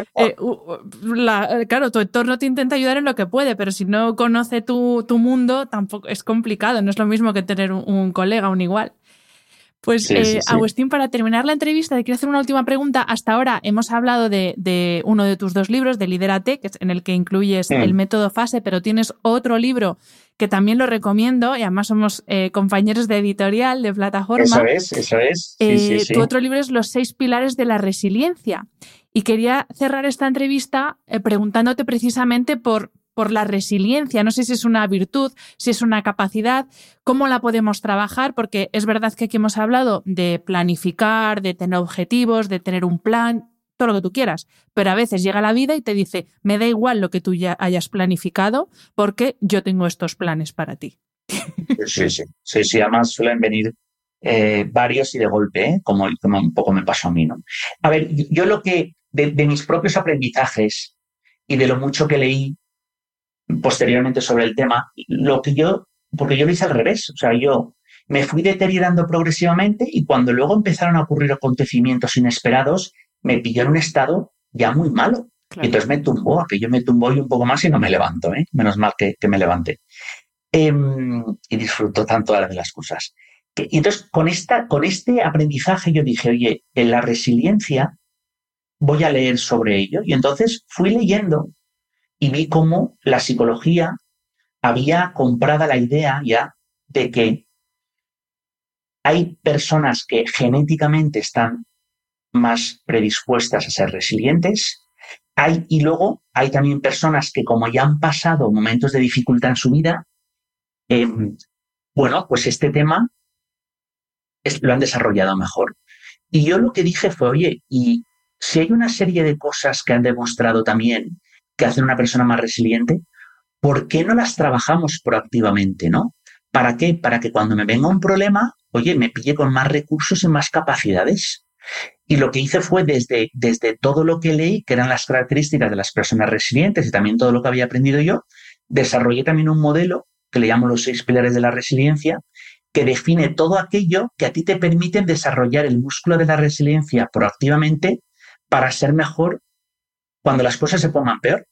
claro, tu entorno te intenta ayudar en lo que puede, pero si no conoce tu mundo, tampoco es complicado. No es lo mismo que tener un colega, un igual. Pues, sí. Agustín, para terminar la entrevista, te quiero hacer una última pregunta. Hasta ahora hemos hablado de uno de tus dos libros, de Lidérate, que es en el que incluyes el método FASE, pero tienes otro libro que también lo recomiendo, y además somos compañeros de editorial, de plataforma. Eso es. Sí. Tu otro libro es Los 6 pilares de la resiliencia. Y quería cerrar esta entrevista preguntándote precisamente por la resiliencia. No sé si es una virtud, si es una capacidad, cómo la podemos trabajar, porque es verdad que aquí hemos hablado de planificar, de tener objetivos, de tener un plan, todo lo que tú quieras, pero a veces llega la vida y te dice, me da igual lo que tú ya hayas planificado porque yo tengo estos planes para ti. Sí, además suelen venir varios y de golpe, como un poco me pasó a mí, ¿no? A ver, yo lo que, de mis propios aprendizajes y de lo mucho que leí posteriormente sobre el tema, porque yo lo hice al revés, o sea, yo me fui deteriorando progresivamente y cuando luego empezaron a ocurrir acontecimientos inesperados, me pilló en un estado ya muy malo. Claro. Y entonces aquello me tumbó y un poco más y no me levanto, ¿eh? Menos mal que me levanté. Y disfruto tanto ahora de las cosas. Y entonces, con este aprendizaje yo dije, oye, en la resiliencia voy a leer sobre ello. Y entonces fui leyendo y vi cómo la psicología había comprado la idea ya de que hay personas que genéticamente están más predispuestas a ser resilientes, y luego hay también personas que como ya han pasado momentos de dificultad en su vida, pues este tema lo han desarrollado mejor. Y yo lo que dije fue, oye, y si hay una serie de cosas que han demostrado también que hacen una persona más resiliente, ¿por qué no las trabajamos proactivamente, no? ¿Para qué? Para que cuando me venga un problema, oye, me pille con más recursos y más capacidades. Y lo que hice fue desde todo lo que leí, que eran las características de las personas resilientes y también todo lo que había aprendido yo, desarrollé también un modelo que le llamo los 6 pilares de la resiliencia, que define todo aquello que a ti te permiten desarrollar el músculo de la resiliencia proactivamente para ser mejor cuando las cosas se pongan peor.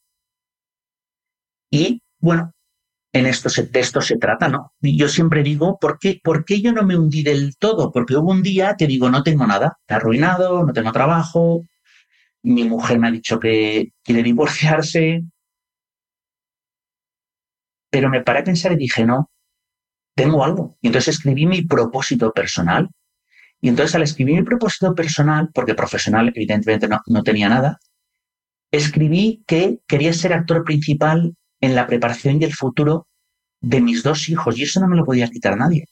Y bueno, de esto se trata, ¿no? Y yo siempre digo, ¿por qué yo no me hundí del todo? Porque hubo un día que digo, no tengo nada, he arruinado, no tengo trabajo, mi mujer me ha dicho que quiere divorciarse, pero me paré a pensar y dije, no, tengo algo. Y entonces escribí mi propósito personal. Y entonces al escribir mi propósito personal, porque profesional evidentemente no tenía nada, escribí que quería ser actor principal en la preparación y el futuro de mis 2 hijos, y eso no me lo podía quitar nadie.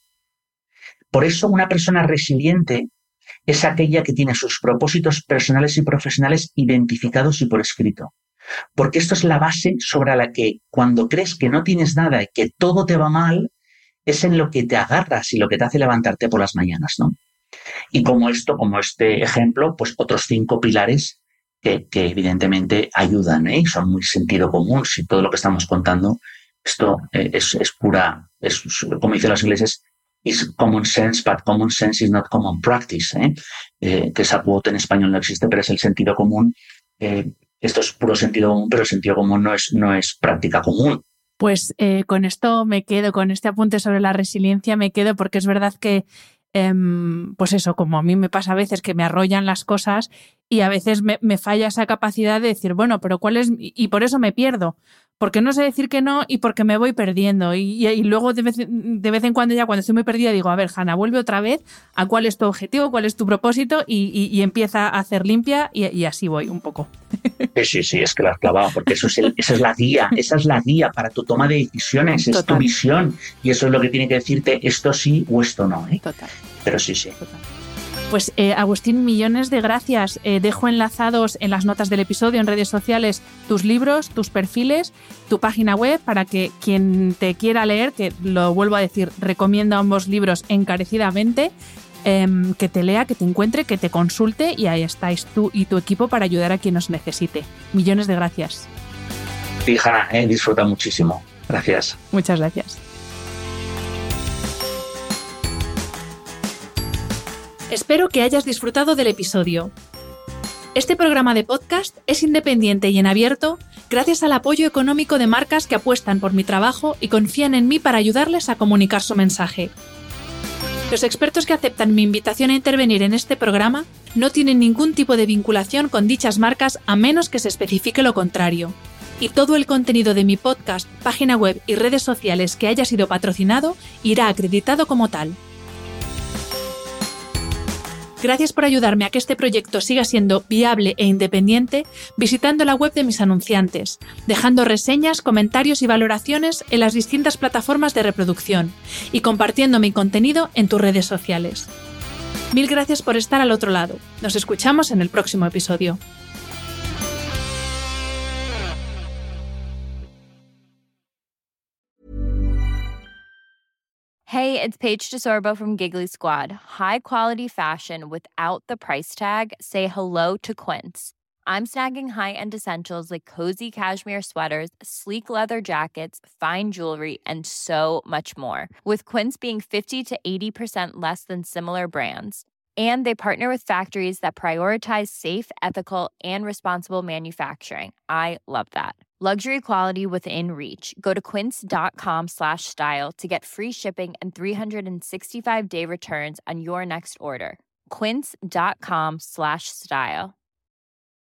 Por eso una persona resiliente es aquella que tiene sus propósitos personales y profesionales identificados y por escrito. Porque esto es la base sobre la que cuando crees que no tienes nada y que todo te va mal, es en lo que te agarras y lo que te hace levantarte por las mañanas, ¿no? Y como este ejemplo, pues otros 5 pilares que evidentemente ayudan, ¿eh? Son muy sentido común. Si todo lo que estamos contando, esto es pura, como dicen los ingleses, is common sense, but common sense is not common practice, que esa quote en español no existe, pero es el sentido común. Esto es puro sentido común, pero el sentido común no es práctica común. Pues con esto me quedo, con este apunte sobre la resiliencia me quedo, porque es verdad que pues eso, como a mí me pasa a veces que me arrollan las cosas y a veces me falla esa capacidad de decir, bueno, pero ¿cuál es? Y por eso me pierdo, porque no sé decir que no y porque me voy perdiendo. Y luego de vez en cuando, ya cuando estoy muy perdida, digo, a ver, Hanna, vuelve otra vez a cuál es tu objetivo, cuál es tu propósito y empieza a hacer limpia y así voy un poco. Sí, es que la has clavado, porque esa es la guía para tu toma de decisiones, es tu visión, y eso es lo que tiene que decirte esto sí o esto no, ¿eh? Total. Pero sí. Total. Pues Agustín, millones de gracias. Dejo enlazados en las notas del episodio, en redes sociales, tus libros, tus perfiles, tu página web, para que quien te quiera leer, que lo vuelvo a decir, recomiendo ambos libros encarecidamente, que te lea, que te encuentre, que te consulte, y ahí estáis tú y tu equipo para ayudar a quien os necesite. Millones de gracias. Sí, Hanna, disfruta muchísimo. Gracias. Muchas gracias. Espero que hayas disfrutado del episodio. Este programa de podcast es independiente y en abierto gracias al apoyo económico de marcas que apuestan por mi trabajo y confían en mí para ayudarles a comunicar su mensaje. Los expertos que aceptan mi invitación a intervenir en este programa no tienen ningún tipo de vinculación con dichas marcas a menos que se especifique lo contrario. Y todo el contenido de mi podcast, página web y redes sociales que haya sido patrocinado irá acreditado como tal. Gracias por ayudarme a que este proyecto siga siendo viable e independiente visitando la web de mis anunciantes, dejando reseñas, comentarios y valoraciones en las distintas plataformas de reproducción y compartiendo mi contenido en tus redes sociales. Mil gracias por estar al otro lado. Nos escuchamos en el próximo episodio. Hey, it's Paige DeSorbo from Giggly Squad. High quality fashion without the price tag. Say hello to Quince. I'm snagging high-end essentials like cozy cashmere sweaters, sleek leather jackets, fine jewelry, and so much more. With Quince being 50 to 80% less than similar brands. And they partner with factories that prioritize safe, ethical, and responsible manufacturing. I love that. Luxury quality within reach. Go to quince.com/style to get free shipping and 365-day returns on your next order. Quince.com/style.